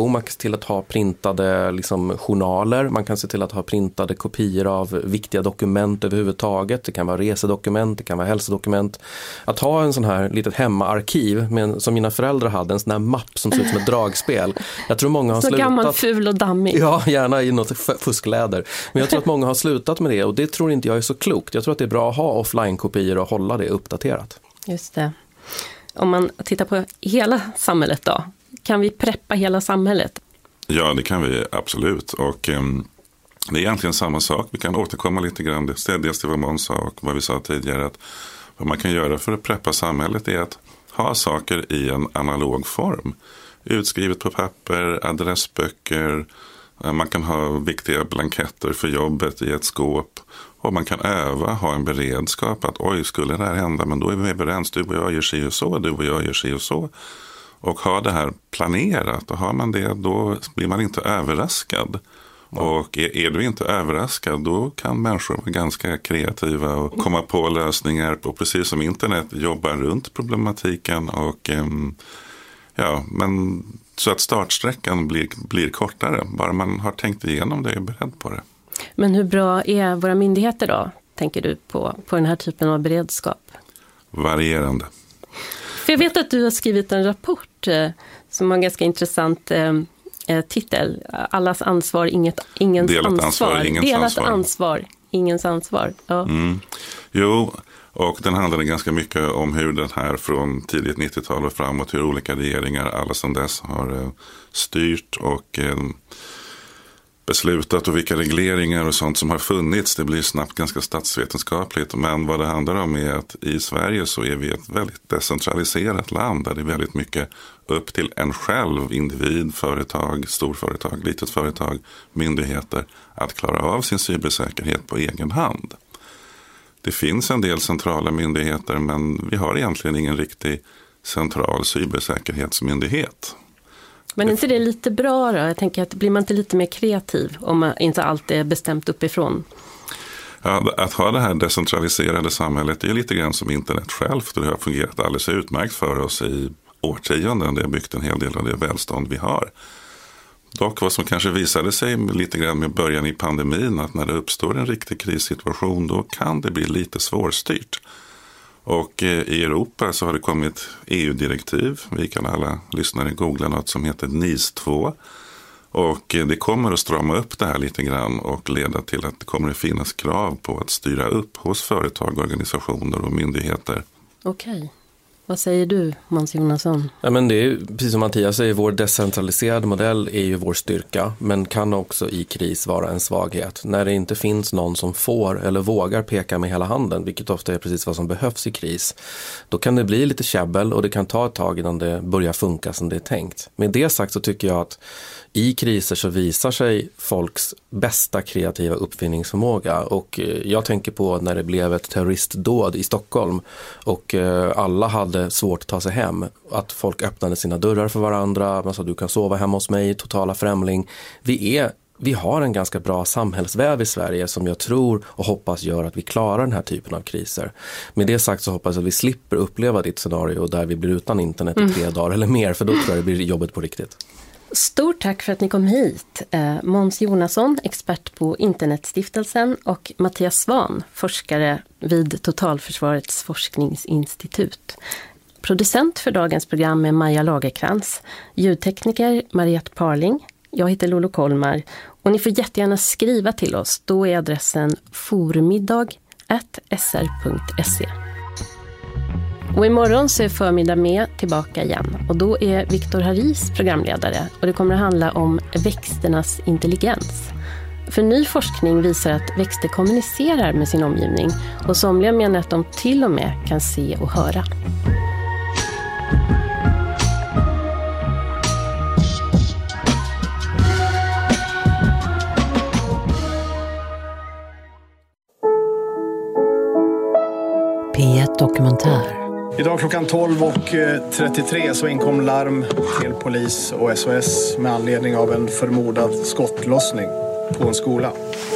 Speaker 12: till att ha printade liksom, journaler. Man kan se till att ha printade kopior av viktiga dokument överhuvudtaget. Det kan vara resedokument, det kan vara hälsodokument. Att ha en sån här litet hemmaarkiv som mina föräldrar hade, en sån här mapp som ser ut som ett dragspel. Jag tror många har slutat...
Speaker 11: gammal, ful och dammig.
Speaker 12: Ja, gärna i något fuskläder. Men jag tror att många har slutat med det och det tror inte jag är så klokt. Jag tror att det är bra att ha offline-kopior och hålla det uppdaterat.
Speaker 11: Just det. Om man tittar på hela samhället då, kan vi preppa hela samhället?
Speaker 14: Ja, det kan vi absolut. Och det är egentligen samma sak. Vi kan återkomma lite grann. Dels till vad Måns sa och vad vi sa tidigare. Att vad man kan göra för att preppa samhället är att ha saker i en analog form. Utskrivet på papper, adressböcker. Man kan ha viktiga blanketter för jobbet i ett skåp. Och man kan ha en beredskap att oj, skulle det här hända, men då är vi överens. Du och jag gör sig och så, du och jag gör sig och så. Och ha det här planerat. Och har man det, då blir man inte överraskad. Och är du inte överraskad, då kan människor vara ganska kreativa och komma på lösningar på, precis som internet, jobba runt problematiken. Och men så att startsträckan blir kortare. Bara man har tänkt igenom det och är beredd på det.
Speaker 11: Men hur bra är våra myndigheter då, tänker du, på den här typen av beredskap?
Speaker 14: Varierande.
Speaker 11: För jag vet att du har skrivit en rapport som har en ganska intressant titel. Allas ansvar, ingens
Speaker 14: Delat
Speaker 11: ansvar. Delat ansvar, ingens ansvar. Ja.
Speaker 14: Jo, och den handlade ganska mycket om hur den här från tidigt 90-tal och framåt, hur olika regeringar alla sedan dess har styrt och beslutat och vilka regleringar och sånt som har funnits. Det blir snabbt ganska statsvetenskapligt. Men vad det handlar om är att i Sverige så är vi ett väldigt decentraliserat land där det är väldigt mycket upp till en själv, individ, företag, storföretag, litet företag, myndigheter att klara av sin cybersäkerhet på egen hand. Det finns en del centrala myndigheter men vi har egentligen ingen riktig central cybersäkerhetsmyndighet.
Speaker 11: Men är inte det lite bra då? Jag tänker att blir man inte lite mer kreativ om man inte alltid är bestämt uppifrån?
Speaker 14: Ja, att ha det här decentraliserade samhället är lite grann som internet självt. Det har fungerat alldeles utmärkt för oss i årtionden. Det har byggt en hel del av det välstånd vi har. Dock vad som kanske visade sig lite grann med början i pandemin, att när det uppstår en riktig krissituation då kan det bli lite svårstyrt. Och i Europa så har det kommit EU-direktiv. Vi kan alla lyssnare googla något som heter NIS2. Och det kommer att strama upp det här lite grann och leda till att det kommer att finnas krav på att styra upp hos företag, organisationer och myndigheter.
Speaker 11: Okej. Vad säger du, Måns Jonasson?
Speaker 12: Ja, men det är precis som Mattias säger, vår decentraliserade modell är ju vår styrka, men kan också i kris vara en svaghet. När det inte finns någon som får eller vågar peka med hela handen, vilket ofta är precis vad som behövs i kris, då kan det bli lite käbbel och det kan ta ett tag innan det börjar funka som det är tänkt. Med det sagt så tycker jag att i kriser så visar sig folks bästa kreativa uppfinningsförmåga, och jag tänker på när det blev ett terroristdåd i Stockholm och alla hade svårt att ta sig hem, att folk öppnade sina dörrar för varandra, man sa du kan sova hemma hos mig, totala främling. Vi har en ganska bra samhällsväv i Sverige som jag tror och hoppas gör att vi klarar den här typen av kriser. Med det sagt så hoppas jag att vi slipper uppleva ditt scenario där vi blir utan internet i 3 dagar eller mer, för då tror jag det blir jobbet på riktigt.
Speaker 11: Stort tack för att ni kom hit. Måns Jonasson, expert på Internetstiftelsen, och Mattias Svahn, forskare vid Totalförsvarets forskningsinstitut. Producent för dagens program är Maja Lagerkrans, ljudtekniker Mariette Parling. Jag heter Lolo Kolmar och ni får jättegärna skriva till oss. Då är adressen formiddag@sr.se. Och imorgon så är Förmiddag med tillbaka igen. Och då är Viktor Haris programledare. Och det kommer att handla om växternas intelligens. För ny forskning visar att växter kommunicerar med sin omgivning. Och somliga menar att de till och med kan se och höra.
Speaker 3: P1 Dokumentär.
Speaker 15: Idag klockan 12:33 så inkom larm till polis och SOS med anledning av en förmodad skottlossning på en skola.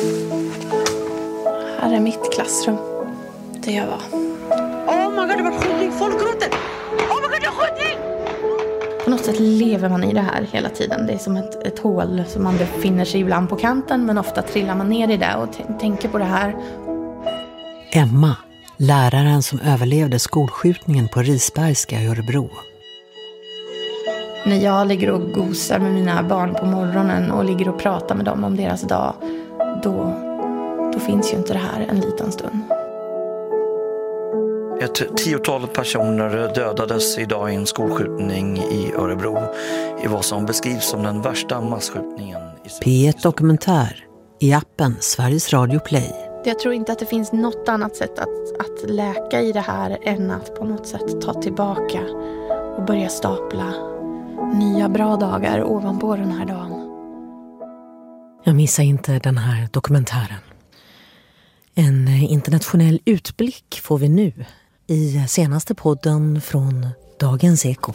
Speaker 16: Här är mitt klassrum. Det jag var.
Speaker 17: Oh my god, det var skjutning! Folkroten! Oh my god, det var skjutning!
Speaker 16: På något något sätt lever man i det här hela tiden. Det är som ett hål som man befinner sig ibland på kanten, men ofta trillar man ner i det och tänker på det här.
Speaker 3: Emma, läraren som överlevde skolskjutningen på Risbergska i Örebro.
Speaker 16: När jag ligger och gosar med mina barn på morgonen och ligger och pratar med dem om deras dag, då finns ju inte det här en liten stund.
Speaker 17: Ett 10-tal personer dödades idag i en skolskjutning i Örebro i vad som beskrivs som den värsta massskjutningen i
Speaker 3: P1 Dokumentär i appen Sveriges Radio Play.
Speaker 16: Jag tror inte att det finns något annat sätt att läka i det här än att på något sätt ta tillbaka och börja stapla nya bra dagar ovanpå den här dagen.
Speaker 3: Jag missar inte den här dokumentären. En internationell utblick får vi nu i senaste podden från Dagens Eko.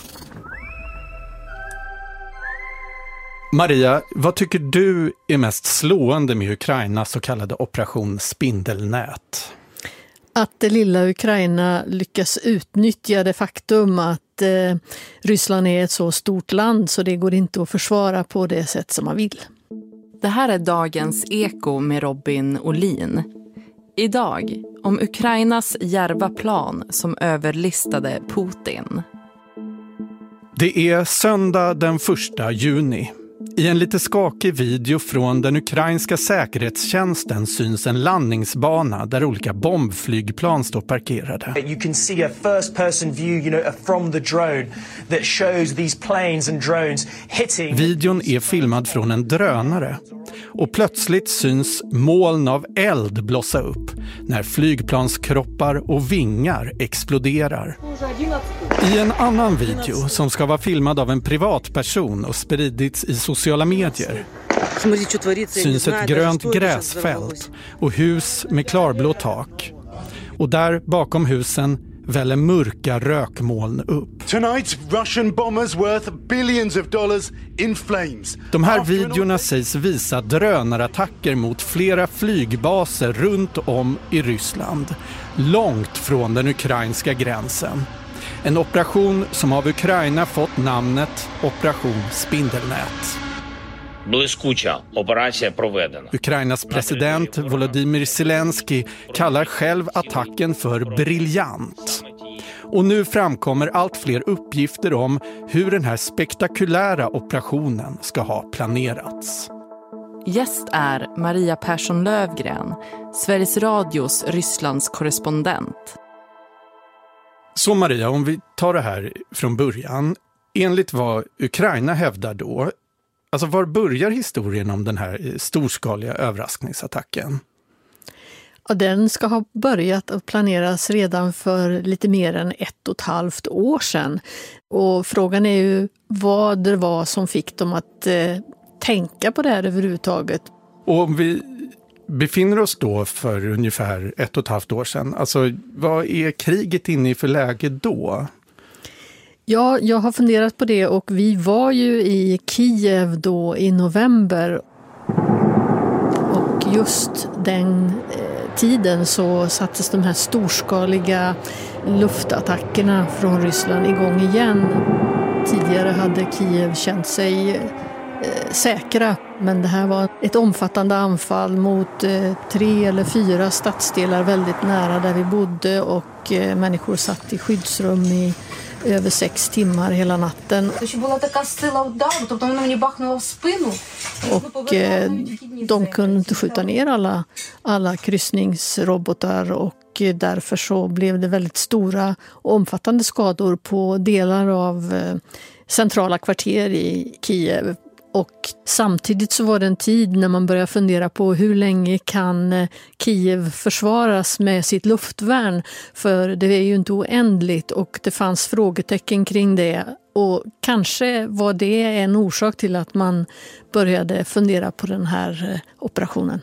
Speaker 18: Maria, vad tycker du är mest slående med Ukrainas så kallade operation Spindelnät?
Speaker 19: Att det lilla Ukraina lyckas utnyttja det faktum att Ryssland är ett så stort land så det går inte att försvara på det sätt som man vill.
Speaker 2: Det här är Dagens Eko med Robin Olin. Idag om Ukrainas djärva plan som överlistade Putin.
Speaker 18: Det är söndag den 1 juni. I en lite skakig video från den ukrainska säkerhetstjänsten syns en landningsbana där olika bombflygplan står parkerade.
Speaker 20: You can see a first person view, from the drone that shows these planes and drones hitting.
Speaker 18: Videon är filmad från en drönare och plötsligt syns moln av eld blossa upp när flygplanskroppar och vingar exploderar. I en annan video som ska vara filmad av en privatperson och spridits i sociala medier syns ett grönt gräsfält och hus med klarblå tak. Och där bakom husen väller mörka rökmoln upp.
Speaker 21: Tonight, Russian bombers worth billions of dollars in flames.
Speaker 18: De här videorna sägs visa drönarattacker mot flera flygbaser runt om i Ryssland, långt från den ukrainska gränsen. En operation som av Ukraina fått namnet Operation Spindelnät. Ukrainas president Volodymyr Zelensky kallar själv attacken för briljant. Och nu framkommer allt fler uppgifter om hur den här spektakulära operationen ska ha planerats.
Speaker 2: Gäst är Maria Persson Lövgren, Sveriges Radios Rysslands korrespondent.
Speaker 18: Så Maria, om vi tar det här från början. Enligt vad Ukraina hävdar då, alltså var börjar historien om den här storskaliga överraskningsattacken?
Speaker 19: Ja, den ska ha börjat att planeras redan för lite mer än 1,5 år sedan. Och frågan är ju vad det var som fick dem att tänka på det här överhuvudtaget.
Speaker 18: Och om vi befinner oss då för ungefär 1,5 år sedan, alltså vad är kriget inne i för läge då?
Speaker 19: Ja, jag har funderat på det och vi var ju i Kiev då i november. Och just den tiden så sattes de här storskaliga luftattackerna från Ryssland igång igen. Tidigare hade Kiev känt sig säkra, men det här var ett omfattande anfall mot 3 eller 4 stadsdelar väldigt nära där vi bodde och människor satt i skyddsrum i över 6 timmar hela natten. Och de kunde inte skjuta ner alla kryssningsrobotar och därför så blev det väldigt stora och omfattande skador på delar av centrala kvarter i Kiev. Och samtidigt så var det en tid när man började fundera på hur länge kan Kiev försvaras med sitt luftvärn, för det är ju inte oändligt och det fanns frågetecken kring det och kanske var det en orsak till att man började fundera på den här operationen.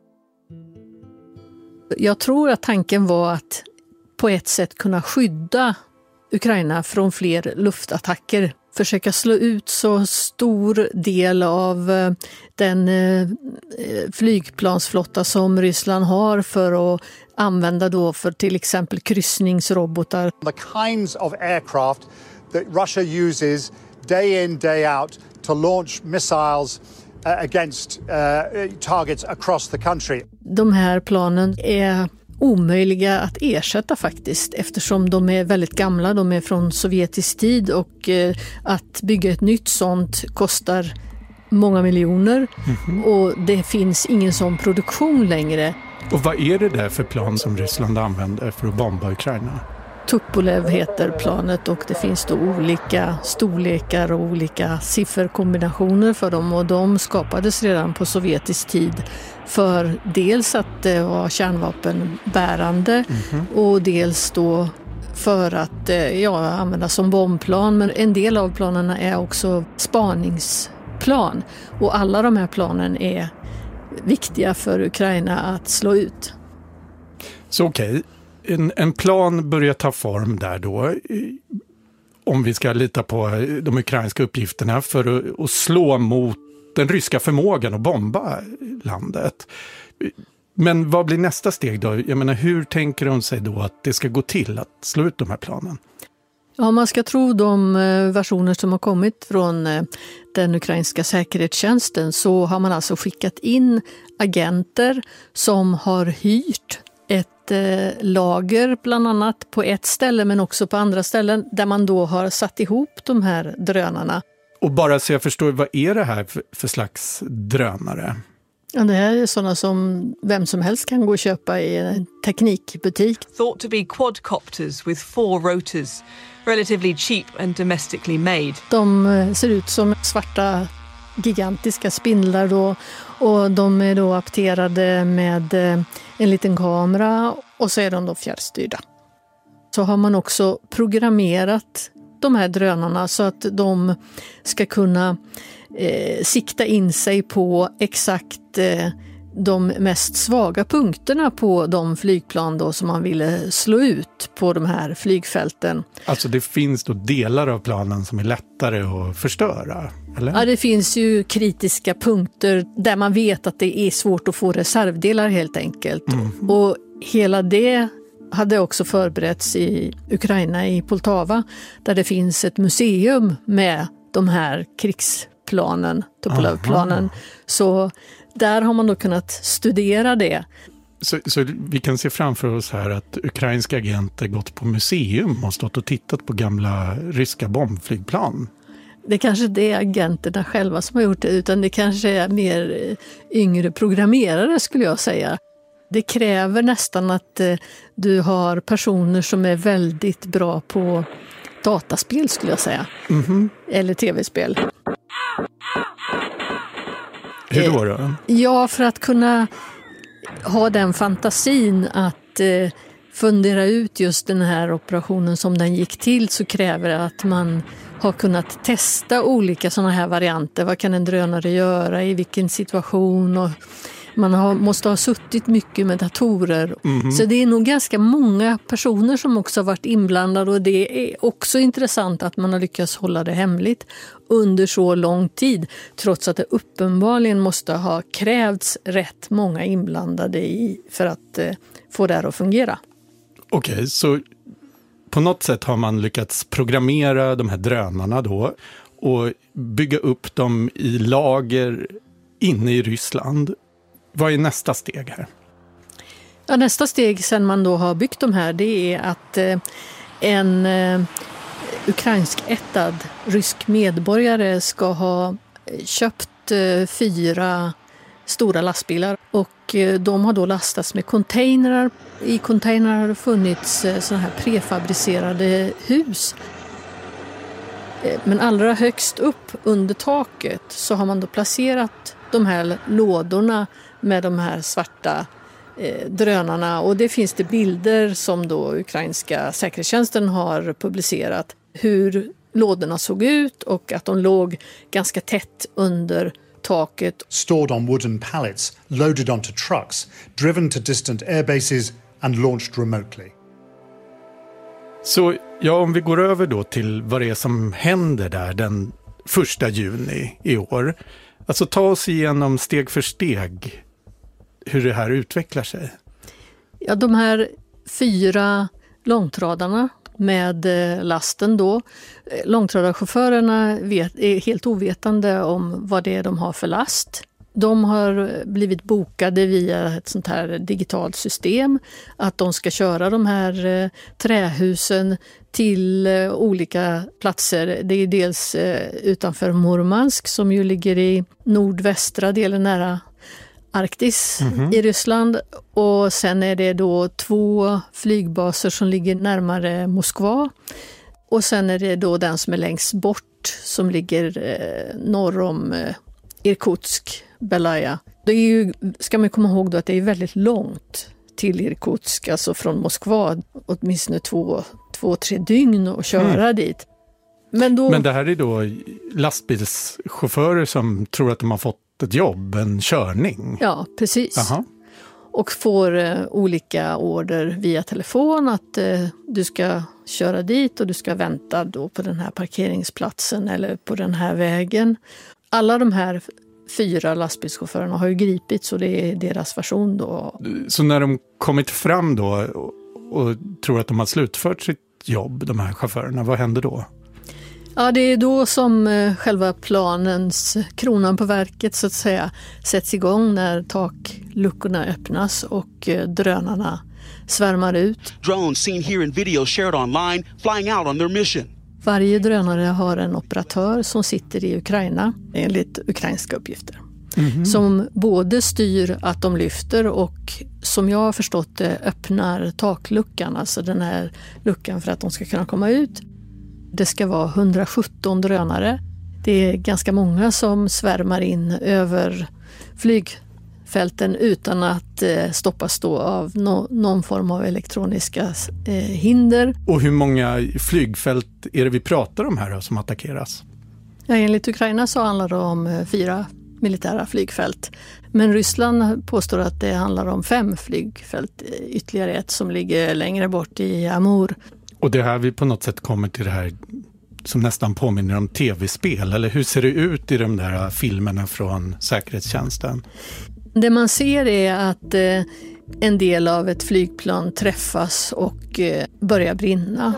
Speaker 19: Jag tror att tanken var att på ett sätt kunna skydda Ukraina från fler luftattacker. Försöka slå ut så stor del av den flygplansflotta som Ryssland har för att använda då för till exempel kryssningsrobotar.
Speaker 21: The kinds of aircraft that Russia uses day in, day out to launch missiles against targets across the country.
Speaker 19: De här planen är omöjliga att ersätta faktiskt, eftersom de är väldigt gamla. De är från sovjetisk tid och att bygga ett nytt sånt kostar många miljoner och det finns ingen sån produktion längre.
Speaker 18: Och vad är det där för plan som Ryssland använder för att bomba Ukraina?
Speaker 19: Tupolev heter planet och det finns då olika storlekar och olika sifferkombinationer för dem och de skapades redan på sovjetisk tid för dels att det var kärnvapenbärande och dels då för att användas som bombplan, men en del av planerna är också spaningsplan och alla de här planen är viktiga för Ukraina att slå ut.
Speaker 18: Så okej. En plan börjar ta form där då, om vi ska lita på de ukrainska uppgifterna, för att slå mot den ryska förmågan att bomba landet. Men vad blir nästa steg då? Jag menar, hur tänker de sig då att det ska gå till att slå ut de här planen?
Speaker 19: Ja, man ska tro de versioner som har kommit från den ukrainska säkerhetstjänsten, så har man alltså skickat in agenter som har hyrt ett lager bland annat på ett ställe men också på andra ställen där man då har satt ihop de här drönarna.
Speaker 18: Och bara så jag förstår, vad är det här för slags drönare?
Speaker 19: Ja, det här är sådana som vem som helst kan gå och köpa i en teknikbutik.
Speaker 1: Thought to be quadcopters with 4 rotors, relatively cheap and domestically made.
Speaker 19: De ser ut som svarta gigantiska spindlar då, och de är då apterade med en liten kamera och så är de då fjärrstyrda. Så har man också programmerat de här drönarna så att de ska kunna sikta in sig på exakt de mest svaga punkterna på de flygplan då som man ville slå ut på de här flygfälten.
Speaker 18: Alltså det finns då delar av planen som är lättare att förstöra, eller?
Speaker 19: Ja, det finns ju kritiska punkter där man vet att det är svårt att få reservdelar helt enkelt. Och hela det hade också förberetts i Ukraina, i Poltava, där det finns ett museum med de här krigsplanen, Tupolev-planen. Så där har man då kunnat studera det.
Speaker 18: Så vi kan se framför oss här att ukrainska agenter gått på museum och stått och tittat på gamla ryska bombflygplan.
Speaker 19: Det kanske inte är agenterna själva som har gjort det, utan det kanske är mer yngre programmerare skulle jag säga. Det kräver nästan att du har personer som är väldigt bra på dataspel skulle jag säga. Eller tv-spel.
Speaker 18: Hur då?
Speaker 19: Ja, för att kunna ha den fantasin att fundera ut just den här operationen som den gick till, så kräver det att man har kunnat testa olika sådana här varianter. Vad kan en drönare göra i vilken situation? Och man måste ha suttit mycket med datorer. Så det är nog ganska många personer som också har varit inblandade, och det är också intressant att man har lyckats hålla det hemligt under så lång tid, trots att det uppenbarligen måste ha krävts rätt många inblandade i för att få det här att fungera.
Speaker 18: Okej, så på något sätt har man lyckats programmera de här drönarna då och bygga upp dem i lager inne i Ryssland. Vad är nästa steg här?
Speaker 19: Ja, nästa steg sen man då har byggt de här, det är att en ukrainsk ättad rysk medborgare ska ha köpt 4 stora lastbilar, och de har då lastats med containrar. I containrar har det funnits sådana här prefabricerade hus. Men allra högst upp under taket så har man då placerat de här lådorna med de här svarta drönarna, och det finns det bilder som då ukrainska säkerhetstjänsten har publicerat hur lådorna såg ut och att de låg ganska tätt under taket.
Speaker 21: Stored on wooden pallets, loaded onto trucks, driven to distant airbases and launched remotely.
Speaker 18: Så ja, om vi går över då till vad det är som händer där den 1 juni i år. Alltså ta oss igenom steg för steg hur det här utvecklar sig.
Speaker 19: Ja, de här 4 långtradarna med lasten då. Långtradarchaufförerna är helt ovetande om vad det är de har för last. De har blivit bokade via ett sånt här digitalt system att de ska köra de här trähusen till olika platser. Det är dels utanför Murmansk som ju ligger i nordvästra delen nära Arktis i Ryssland, och sen är det då 2 flygbaser som ligger närmare Moskva, och sen är det då den som är längst bort som ligger norr om Irkutsk, Belaya. Det är ju, ska man komma ihåg då, att det är väldigt långt till Irkutsk, alltså från Moskva, åtminstone 2-3 dygn att köra dit. Men
Speaker 18: det här är då lastbilschaufförer som tror att de har fått ett jobb, en körning.
Speaker 19: Ja, precis.
Speaker 18: Aha.
Speaker 19: Och får olika order via telefon att du ska köra dit och du ska vänta då på den här parkeringsplatsen eller på den här vägen. Alla de här 4 lastbilschaufförerna har ju gripits, och det är deras version då.
Speaker 18: Så när de kommit fram då och tror att de har slutfört sitt jobb, de här chaufförerna, vad händer då?
Speaker 19: Ja, det är då som själva planens kronan på verket så att säga sätts igång, när takluckorna öppnas och drönarna svärmar ut.
Speaker 6: Drones seen here in video shared online flying out on their mission.
Speaker 19: Varje drönare har en operatör som sitter i Ukraina, enligt ukrainska uppgifter. Som både styr att de lyfter och, som jag har förstått det, öppnar takluckan, alltså den här luckan för att de ska kunna komma ut. Det ska vara 117 drönare. Det är ganska många som svärmar in över flygfälten utan att stoppas då av någon form av elektroniska hinder.
Speaker 18: Och hur många flygfält är det vi pratar om här då, som attackeras?
Speaker 19: Ja, enligt Ukraina så handlar det om 4 militära flygfält. Men Ryssland påstår att det handlar om 5 flygfält, ytterligare ett som ligger längre bort i Amur.
Speaker 18: Och det här vi på något sätt kommer till det här som nästan påminner om tv-spel, eller hur ser det ut i de där filmerna från säkerhetstjänsten?
Speaker 19: Det man ser är att en del av ett flygplan träffas och börjar brinna.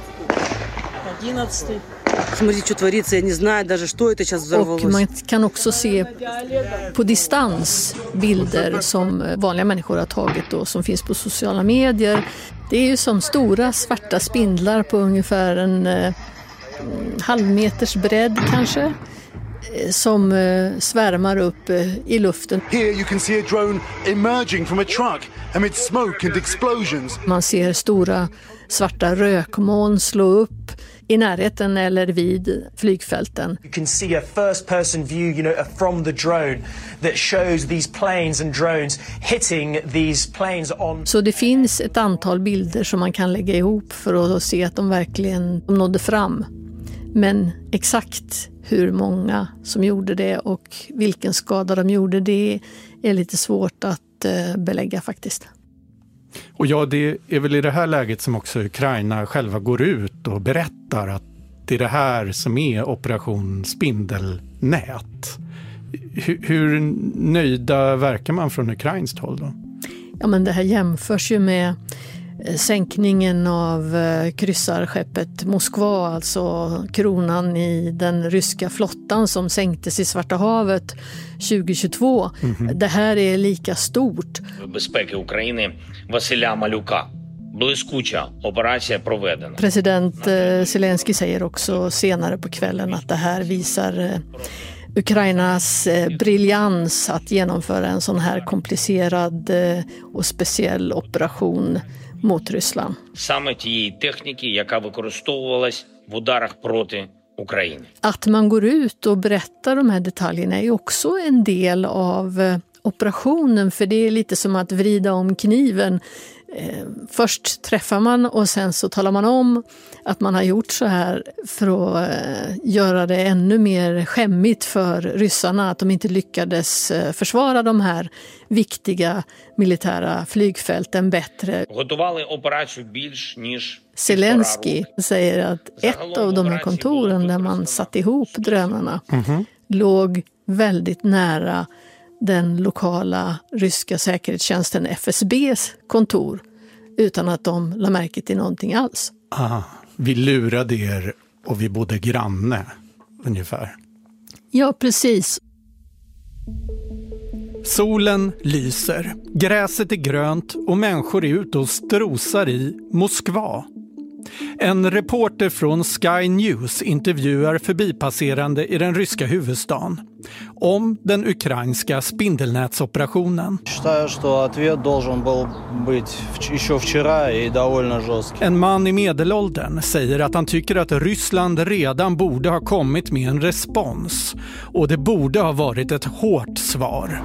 Speaker 19: Och man kan också se på distans bilder som vanliga människor har tagit då, som finns på sociala medier. Det är ju som stora svarta spindlar på ungefär en halvmeters bredd kanske, som svärmar upp i luften.
Speaker 6: Here you can see a drone emerging from a truck amid smoke and explosions.
Speaker 19: Man ser stora svarta rökmoln slå upp i närheten eller vid flygfälten.
Speaker 20: You can see a first person view, from the drone that shows these planes and drones hitting these planes on.
Speaker 19: Så det finns ett antal bilder som man kan lägga ihop för att se att de verkligen nådde fram. Men exakt hur många som gjorde det och vilken skada de gjorde, det är lite svårt att belägga faktiskt.
Speaker 18: Och ja, det är väl i det här läget som också Ukraina själva går ut och berättar att det är det här som är Operation Spindelnät. Hur nöjda verkar man från ukrainskt håll då?
Speaker 19: Ja, men det här jämförs ju med sänkningen av kryssarskeppet Moskva, alltså kronan i den ryska flottan som sänktes i Svarta havet 2022. Det här är lika stort. President Zelensky säger också senare på kvällen att det här visar Ukrainas briljans att genomföra en sån här komplicerad och speciell operation mot Ryssland. Att man går ut och berättar de här detaljerna är också en del av operationen, för det är lite som att vrida om kniven. Först träffar man och sen så talar man om att man har gjort så här för att göra det ännu mer skämmigt för ryssarna att de inte lyckades försvara de här viktiga militära flygfälten bättre. Zelensky säger att ett av de här kontoren där man satt ihop drönarna låg väldigt nära den lokala ryska säkerhetstjänsten FSBs kontor utan att de la märke till någonting alls.
Speaker 18: Vi lurade er och vi bodde granne, ungefär.
Speaker 19: Ja, precis.
Speaker 18: Solen lyser, gräset är grönt och människor är ute och strosar i Moskva. En reporter från Sky News intervjuar förbipasserande i den ryska huvudstaden om den ukrainska spindelnätsoperationen. En man i medelåldern säger att han tycker att Ryssland redan borde ha kommit med en respons och det borde ha varit ett hårt svar.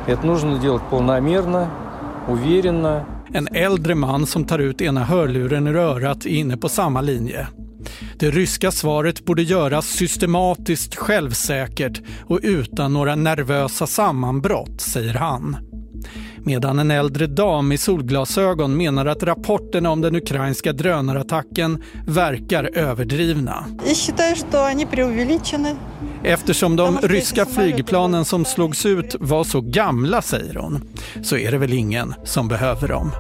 Speaker 18: En äldre man som tar ut ena hörluren ur örat är inne på samma linje. Det ryska svaret borde göras systematiskt, självsäkert och utan några nervösa sammanbrott, säger han. Medan en äldre dam i solglasögon menar att rapporterna om den ukrainska drönarattacken verkar överdrivna. Eftersom de ryska flygplanen som slogs ut var så gamla, säger hon, så är det väl ingen som behöver dem.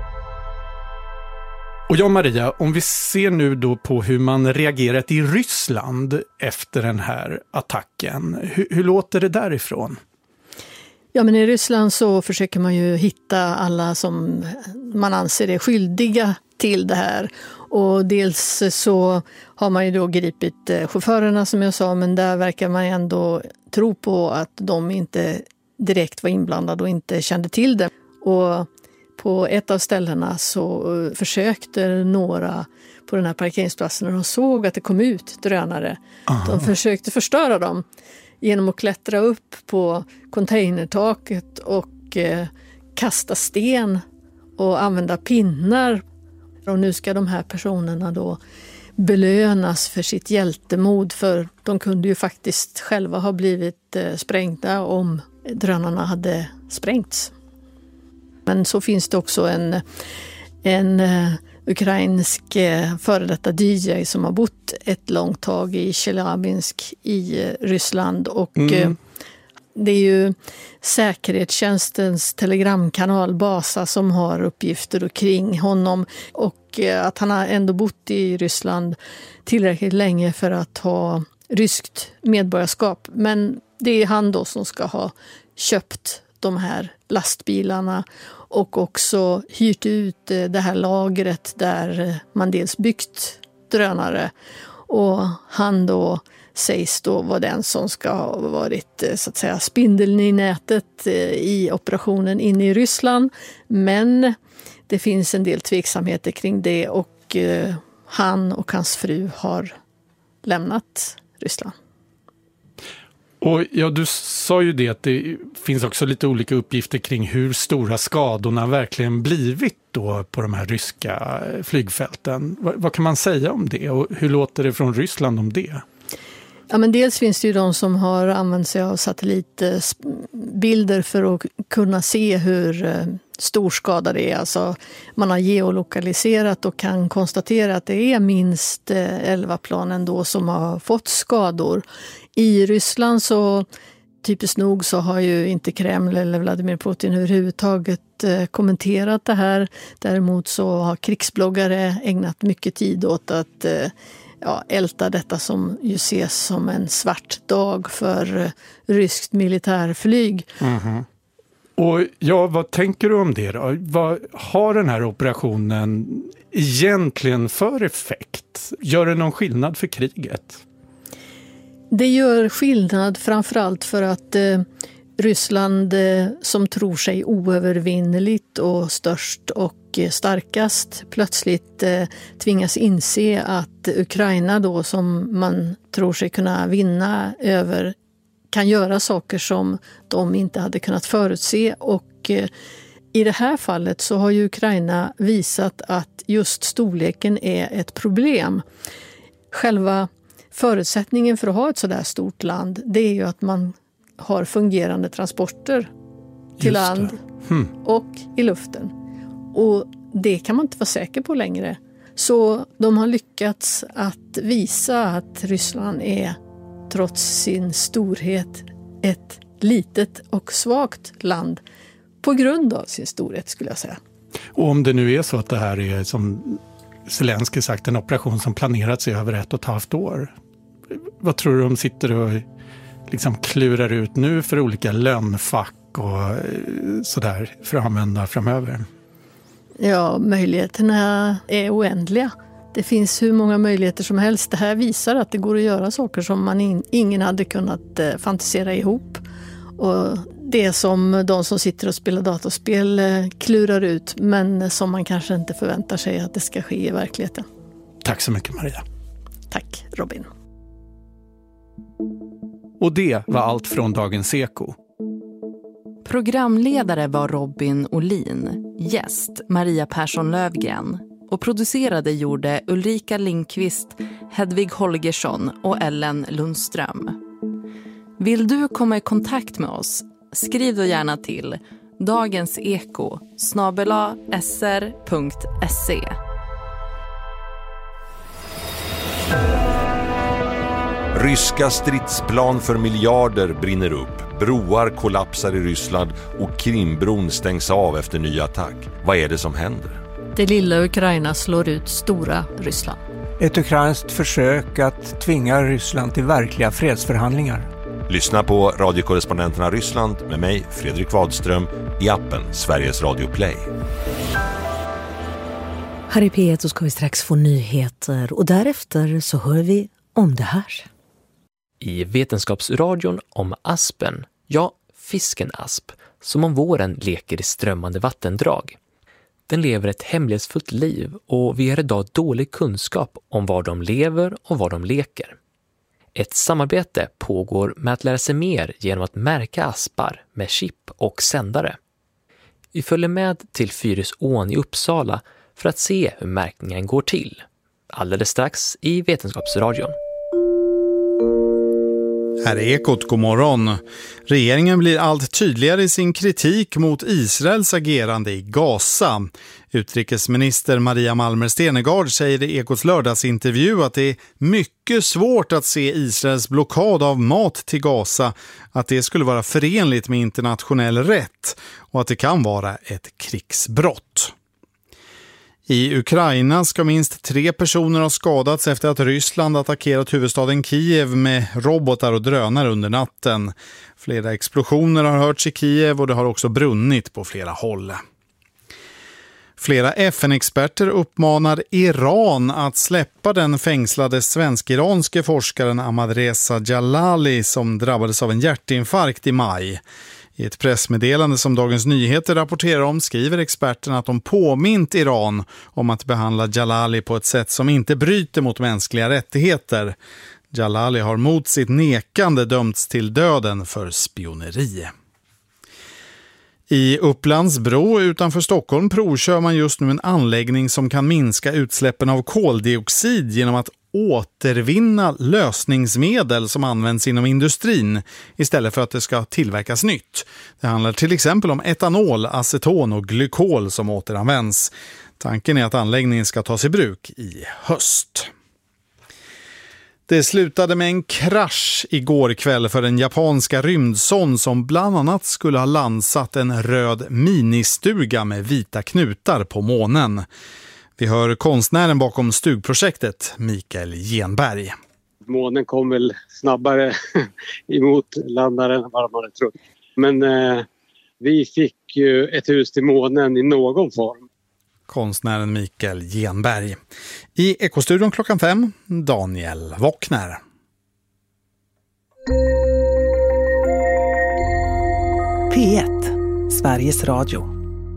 Speaker 18: Och ja, Maria, om vi ser nu då på hur man reagerat i Ryssland efter den här attacken, hur låter det därifrån?
Speaker 19: Ja, men i Ryssland så försöker man ju hitta alla som man anser är skyldiga till det här. Och dels så har man ju då gripit chaufförerna som jag sa, men där verkar man ändå tro på att de inte direkt var inblandade och inte kände till det. Och på ett av ställena så försökte några på den här parkeringsplatsen, när de såg att det kom ut drönare. De försökte förstöra dem genom att klättra upp på containertaket och kasta sten och använda pinnar. Och nu ska de här personerna då belönas för sitt hjältemod, för de kunde ju faktiskt själva ha blivit sprängda om drönarna hade sprängts. Men så finns det också en ukrainsk före detta DJ som har bott ett långt tag i Chelyabinsk i Ryssland och det är ju säkerhetstjänstens telegramkanal Basa som har uppgifter kring honom och att han har ändå bott i Ryssland tillräckligt länge för att ha ryskt medborgarskap. Men det är han då som ska ha köpt de här lastbilarna och också hyrt ut det här lagret där man dels byggt drönare, och han då sägs då vara den som ska ha varit så att säga spindeln i nätet i operationen inne i Ryssland, men det finns en del tveksamheter kring det och han och hans fru har lämnat Ryssland.
Speaker 18: Och ja, du sa ju det att det finns också lite olika uppgifter kring hur stora skadorna verkligen blivit då på de här ryska flygfälten. Vad kan man säga om det och hur låter det från Ryssland om det?
Speaker 19: Ja, men dels finns det ju de som har använt sig av satellitbilder för att kunna se hur stor skada det är. Alltså, man har geolokaliserat och kan konstatera att det är minst 11 plan ändå som har fått skador. I Ryssland så typiskt nog så har ju inte Kreml eller Vladimir Putin överhuvudtaget kommenterat det här. Däremot så har krigsbloggare ägnat mycket tid åt att älta detta som ju ses som en svart dag för ryskt militärflyg. Mm-hmm.
Speaker 18: Och ja, vad tänker du om det då? Vad har den här operationen egentligen för effekt? Gör det någon skillnad för kriget?
Speaker 19: Det gör skillnad framförallt för att Ryssland som tror sig oövervinneligt och störst och starkast plötsligt tvingas inse att Ukraina då som man tror sig kunna vinna över kan göra saker som de inte hade kunnat förutse, och i det här fallet så har ju Ukraina visat att just storleken är ett problem. Själva förutsättningen för att ha ett sådär stort land, det är ju att man har fungerande transporter till land och i luften. Och det kan man inte vara säker på längre. Så de har lyckats att visa att Ryssland är, trots sin storhet, ett litet och svagt land på grund av sin storhet, skulle jag säga.
Speaker 18: Och om det nu är så att det här är som Zelensky sagt, en operation som planerats i över 1,5 år. Vad tror du de sitter och liksom klurar ut nu för olika lönnfack och sådär för att använda framöver?
Speaker 19: Ja, möjligheterna är oändliga. Det finns hur många möjligheter som helst. Det här visar att det går att göra saker som ingen hade kunnat fantisera ihop. Och det som de som sitter och spelar dataspel klurar ut, men som man kanske inte förväntar sig att det ska ske i verkligheten.
Speaker 18: Tack så mycket, Maria.
Speaker 19: Tack, Robin.
Speaker 18: Och det var allt från Dagens Eko.
Speaker 5: Programledare var Robin Olin, gäst Maria Persson Lövgren och producerade gjorde Ulrika Lindqvist, Hedvig Holgersson och Ellen Lundström. Vill du komma i kontakt med oss? Skriv då gärna till dagenseko@sr.se.
Speaker 22: Ryska stridsplan för miljarder brinner upp. Broar kollapsar i Ryssland och Krimbron stängs av efter ny attack. Vad är det som händer?
Speaker 19: Det lilla Ukraina slår ut stora Ryssland.
Speaker 23: Ett ukrainskt försök att tvinga Ryssland till verkliga fredsförhandlingar.
Speaker 22: Lyssna på radiokorrespondenterna Ryssland med mig, Fredrik Wadström, i appen Sveriges Radio Play.
Speaker 3: Här i P1 så ska vi strax få nyheter och därefter så hör vi om det här.
Speaker 24: I Vetenskapsradion om aspen, ja, fisken asp, som om våren leker i strömmande vattendrag. Den lever ett hemlighetsfullt liv och vi har idag dålig kunskap om var de lever och var de leker. Ett samarbete pågår med att lära sig mer genom att märka aspar med chip och sändare. Vi följer med till Fyrisån i Uppsala för att se hur märkningen går till. Alldeles strax i Vetenskapsradion.
Speaker 25: Här är Ekot, god morgon. Regeringen blir allt tydligare i sin kritik mot Israels agerande i Gaza. Utrikesminister Maria Malmer Stenergard säger i Ekots lördagsintervju att det är mycket svårt att se Israels blockad av mat till Gaza, att det skulle vara förenligt med internationell rätt och att det kan vara ett krigsbrott. I Ukraina ska minst 3 personer ha skadats efter att Ryssland attackerat huvudstaden Kiev med robotar och drönare under natten. Flera explosioner har hörts i Kiev och det har också brunnit på flera håll. Flera FN-experter uppmanar Iran att släppa den fängslade svensk-iranske forskaren Ahmadreza Jalali som drabbades av en hjärtinfarkt i maj. I ett pressmeddelande som Dagens Nyheter rapporterar om skriver experterna att de påmint Iran om att behandla Jalali på ett sätt som inte bryter mot mänskliga rättigheter. Jalali har mot sitt nekande dömts till döden för spioneri. I Upplandsbro utanför Stockholm provkör man just nu en anläggning som kan minska utsläppen av koldioxid genom att återvinna lösningsmedel som används inom industrin istället för att det ska tillverkas nytt. Det handlar till exempel om etanol, aceton och glykol som återanvänds. Tanken är att anläggningen ska tas i bruk i höst. Det slutade med en krasch igår kväll för den japanska rymdsond som bland annat skulle ha landsatt en röd ministuga med vita knutar på månen. Vi hör konstnären bakom stugprojektet, Mikael Genberg.
Speaker 26: Månen kom väl snabbare emot landaren än vad man hade trott. Men vi fick ju ett hus till månen i någon form.
Speaker 25: Konstnären Mikael Genberg. I Ekostudion 5:00, Daniel Wockner.
Speaker 2: P1, Sveriges Radio.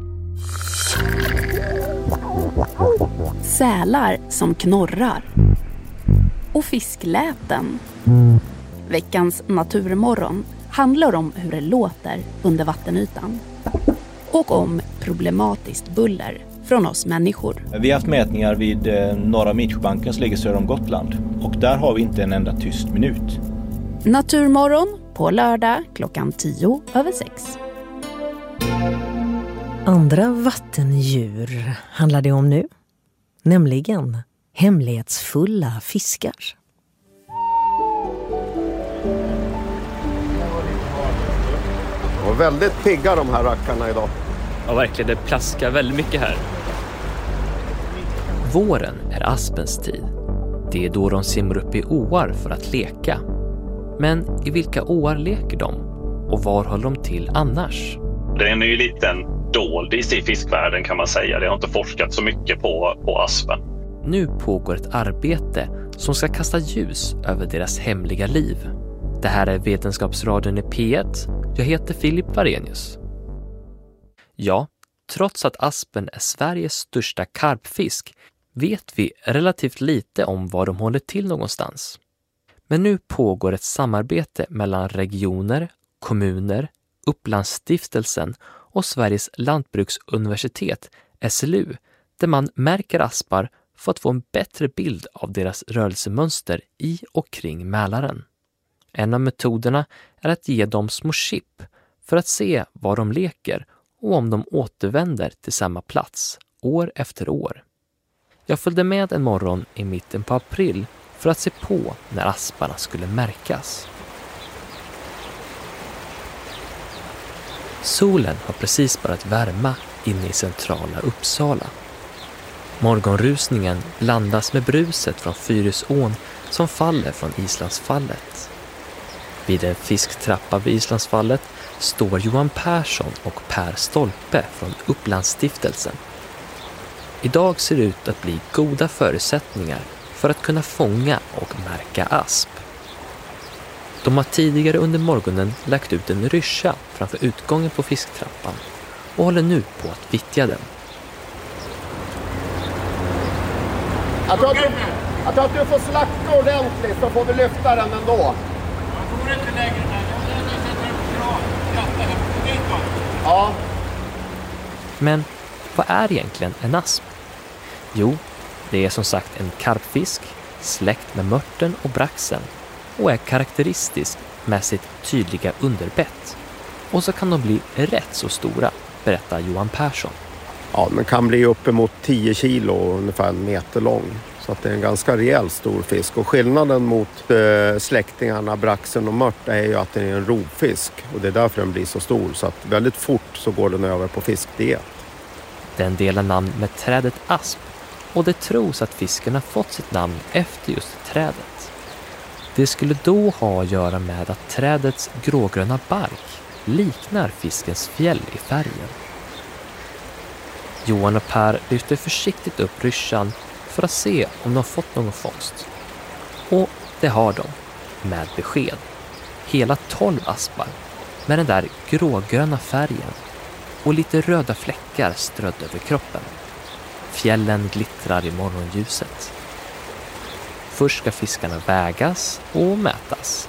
Speaker 27: Sälar som knorrar. Och fiskläten. Veckans Naturmorgon handlar om hur det låter under vattenytan. Och om problematiskt buller från oss människor.
Speaker 28: Vi har haft mätningar vid Norra Midtjöbanken som ligger söder om Gotland. Och där har vi inte en enda tyst minut.
Speaker 27: Naturmorgon på lördag 5:10.
Speaker 3: Andra vattendjur handlar det om nu. Nämligen hemlighetsfulla fiskar.
Speaker 29: Och väldigt pigga de här rackarna idag.
Speaker 30: Ja, verkligen. Det plaskar väldigt mycket här.
Speaker 24: Våren är aspens tid. Det är då de simmar upp i åar för att leka. Men i vilka åar leker de? Och var håller de till annars?
Speaker 4: Den är ju lite en doldis i fiskvärlden kan man säga. Det har inte forskat så mycket på aspen.
Speaker 24: Nu pågår ett arbete som ska kasta ljus över deras hemliga liv. Det här är Vetenskapsradion i P1. Jag heter Filip Varenius. Ja, trots att aspen är Sveriges största karpfisk vet vi relativt lite om var de håller till någonstans. Men nu pågår ett samarbete mellan regioner, kommuner, Upplandsstiftelsen och Sveriges lantbruksuniversitet, SLU, där man märker aspar för att få en bättre bild av deras rörelsemönster i och kring Mälaren. En av metoderna är att ge dem små chip för att se var de leker och om de återvänder till samma plats år efter år. Jag följde med en morgon i mitten på april för att se på när asparna skulle märkas. Solen har precis börjat värma inne i centrala Uppsala. Morgonrusningen blandas med bruset från Fyrisån som faller från Islandsfallet. Vid en fisktrappa vid Islandsfallet står Johan Persson och Per Stolpe från Upplandsstiftelsen. Idag ser det ut att bli goda förutsättningar för att kunna fånga och märka asp. De har tidigare under morgonen lagt ut en ryscha framför utgången på fisktrappan och håller nu på att vittja den.
Speaker 7: Jag tror att du får slacka ordentligt så får vi lyfta den ändå. Jag får inte lägre den. Jag sätter upp bra. Ja.
Speaker 24: Men vad är egentligen en asp? Jo, det är som sagt en karpfisk, släkt med mörten och braxen och är karaktäristisk med sitt tydliga underbett. Och så kan de bli rätt så stora, berättar Johan Persson.
Speaker 7: Ja, den kan bli uppemot 10 kilo och ungefär 1 meter lång. Så att det är en ganska rejäl stor fisk. Och skillnaden mot släktingarna, braxen och mört är ju att den är en rovfisk. Och det är därför den blir så stor. Så att väldigt fort så går den över på fiskdiet.
Speaker 24: Den delar namn med trädet asp. Och det tros att fisken har fått sitt namn efter just trädet. Det skulle då ha att göra med att trädets grågröna bark liknar fiskens fjäll i färgen. Johan och Per lyfter försiktigt upp ryschan för att se om de fått någon fångst. Och det har de, med besked. Hela 12 aspar med den där grågröna färgen och lite röda fläckar strödda över kroppen. Fjällen glittrar i morgonljuset. Först ska fiskarna vägas och mätas.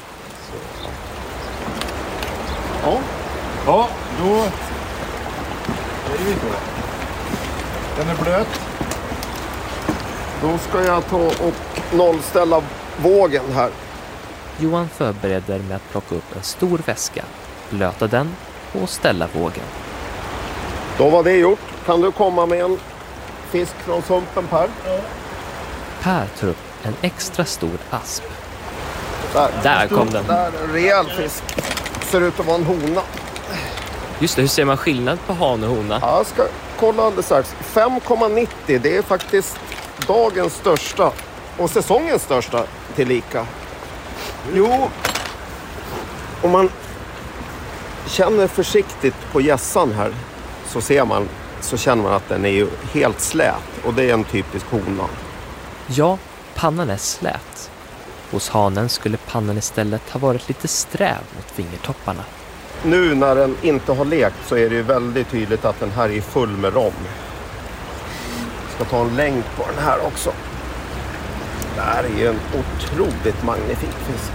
Speaker 7: Ja, då är vi då. Den är blöt. Då ska jag ta och nollställa vågen här.
Speaker 24: Johan förbereder med att plocka upp en stor väska, blöta den och ställa vågen.
Speaker 7: Då var det gjort. Kan du komma med en fisk från sumpen, Per?
Speaker 24: Per tar upp en extra stor asp.
Speaker 7: Där kom den. Där är en rejäl fisk. Ser ut att vara en hona.
Speaker 24: Just det, hur ser man skillnad på hane och hona?
Speaker 7: Ja, jag ska kolla alldeles strax. 5,90, det är faktiskt dagens största och säsongens största tillika. Jo, om man känner försiktigt på gässan här så känner man att den är ju helt slät och det är en typisk hona.
Speaker 24: Ja, pannan är slät. Hos hanen skulle pannan istället ha varit lite sträv mot fingertopparna.
Speaker 7: Nu när den inte har lekt så är det ju väldigt tydligt att den här är full med rom. Jag ska ta en länk på den här också. Det här är ju en otroligt magnifik fisk.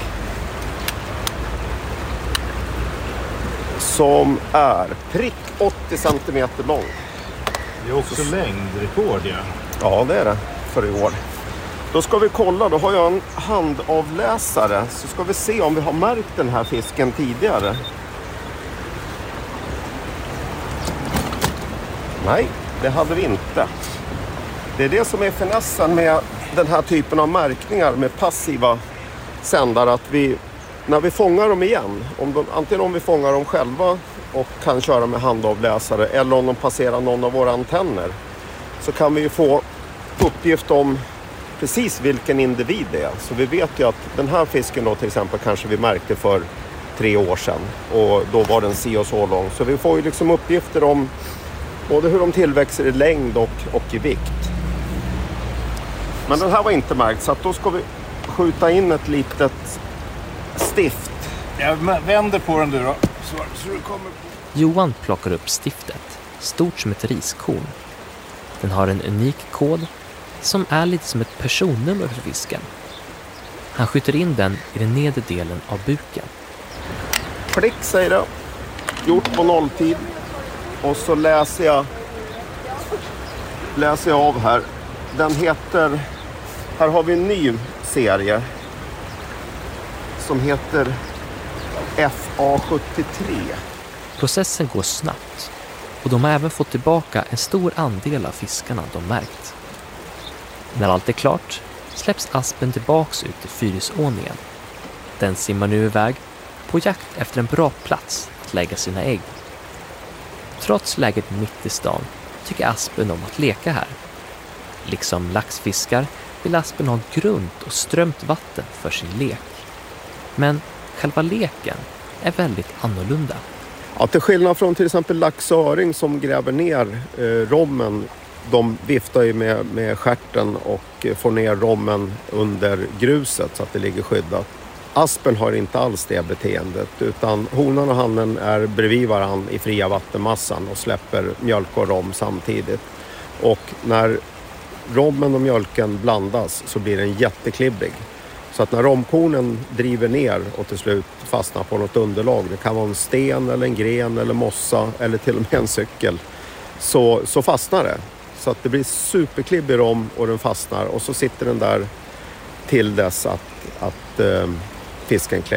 Speaker 7: Som är prick 80 cm lång.
Speaker 8: Det är också längdrekord, ja.
Speaker 7: Ja, det är det för i år. Då ska vi kolla, då har jag en handavläsare. Så ska vi se om vi har märkt den här fisken tidigare. Nej, det hade vi inte. Det är det som är finessen med den här typen av märkningar med passiva sändare. Att när vi fångar dem igen, antingen om vi fångar dem själva och kan köra med handavläsare eller om de passerar någon av våra antenner, så kan vi ju få uppgift om precis vilken individ det är. Så vi vet ju att den här fisken då till exempel kanske vi märkte för 3 år sedan. Och då var den si och så lång. Så vi får ju liksom uppgifter om både hur de tillväxer i längd och i vikt. Men den här var inte märkt, så att då ska vi skjuta in ett litet stift.
Speaker 8: Jag vänder på den du då. Så du kommer...
Speaker 24: Johan plockar upp stiftet, stort som ett riskorn. Den har en unik kod som är lite som ett personnummer för fisken. Han skjuter in den i den nedre delen av buken.
Speaker 7: Klick säger det. Gjort på nolltid. Och så läser jag av här. Den heter... Här har vi en ny serie som heter FA73.
Speaker 24: Processen går snabbt och de har även fått tillbaka en stor andel av fiskarna de märkt. När allt är klart släpps aspen tillbaks ut i Fyrisån igen. Den simmar nu iväg på jakt efter en bra plats att lägga sina ägg. Trots läget mitt i stan tycker aspen om att leka här. Liksom laxfiskar vill aspen ha grunt och strömt vatten för sin lek. Men själva leken är väldigt annorlunda.
Speaker 7: Ja, till skillnad från till exempel lax och öring som gräver ner rommen. De viftar ju med stjärten och får ner rommen under gruset så att det ligger skyddat. Aspen har inte alls det beteendet, utan honan och hannen är bredvid varann i fria vattenmassan och släpper mjölk och rom samtidigt. Och när rommen och mjölken blandas så blir den jätteklibbrig. Så att när romkornen driver ner och till slut fastnar på något underlag, det kan vara en sten eller en gren eller mossa eller till och med en cykel, så fastnar det. Så att det blir superklibbig rom och den fastnar och så sitter den där till dess att fisken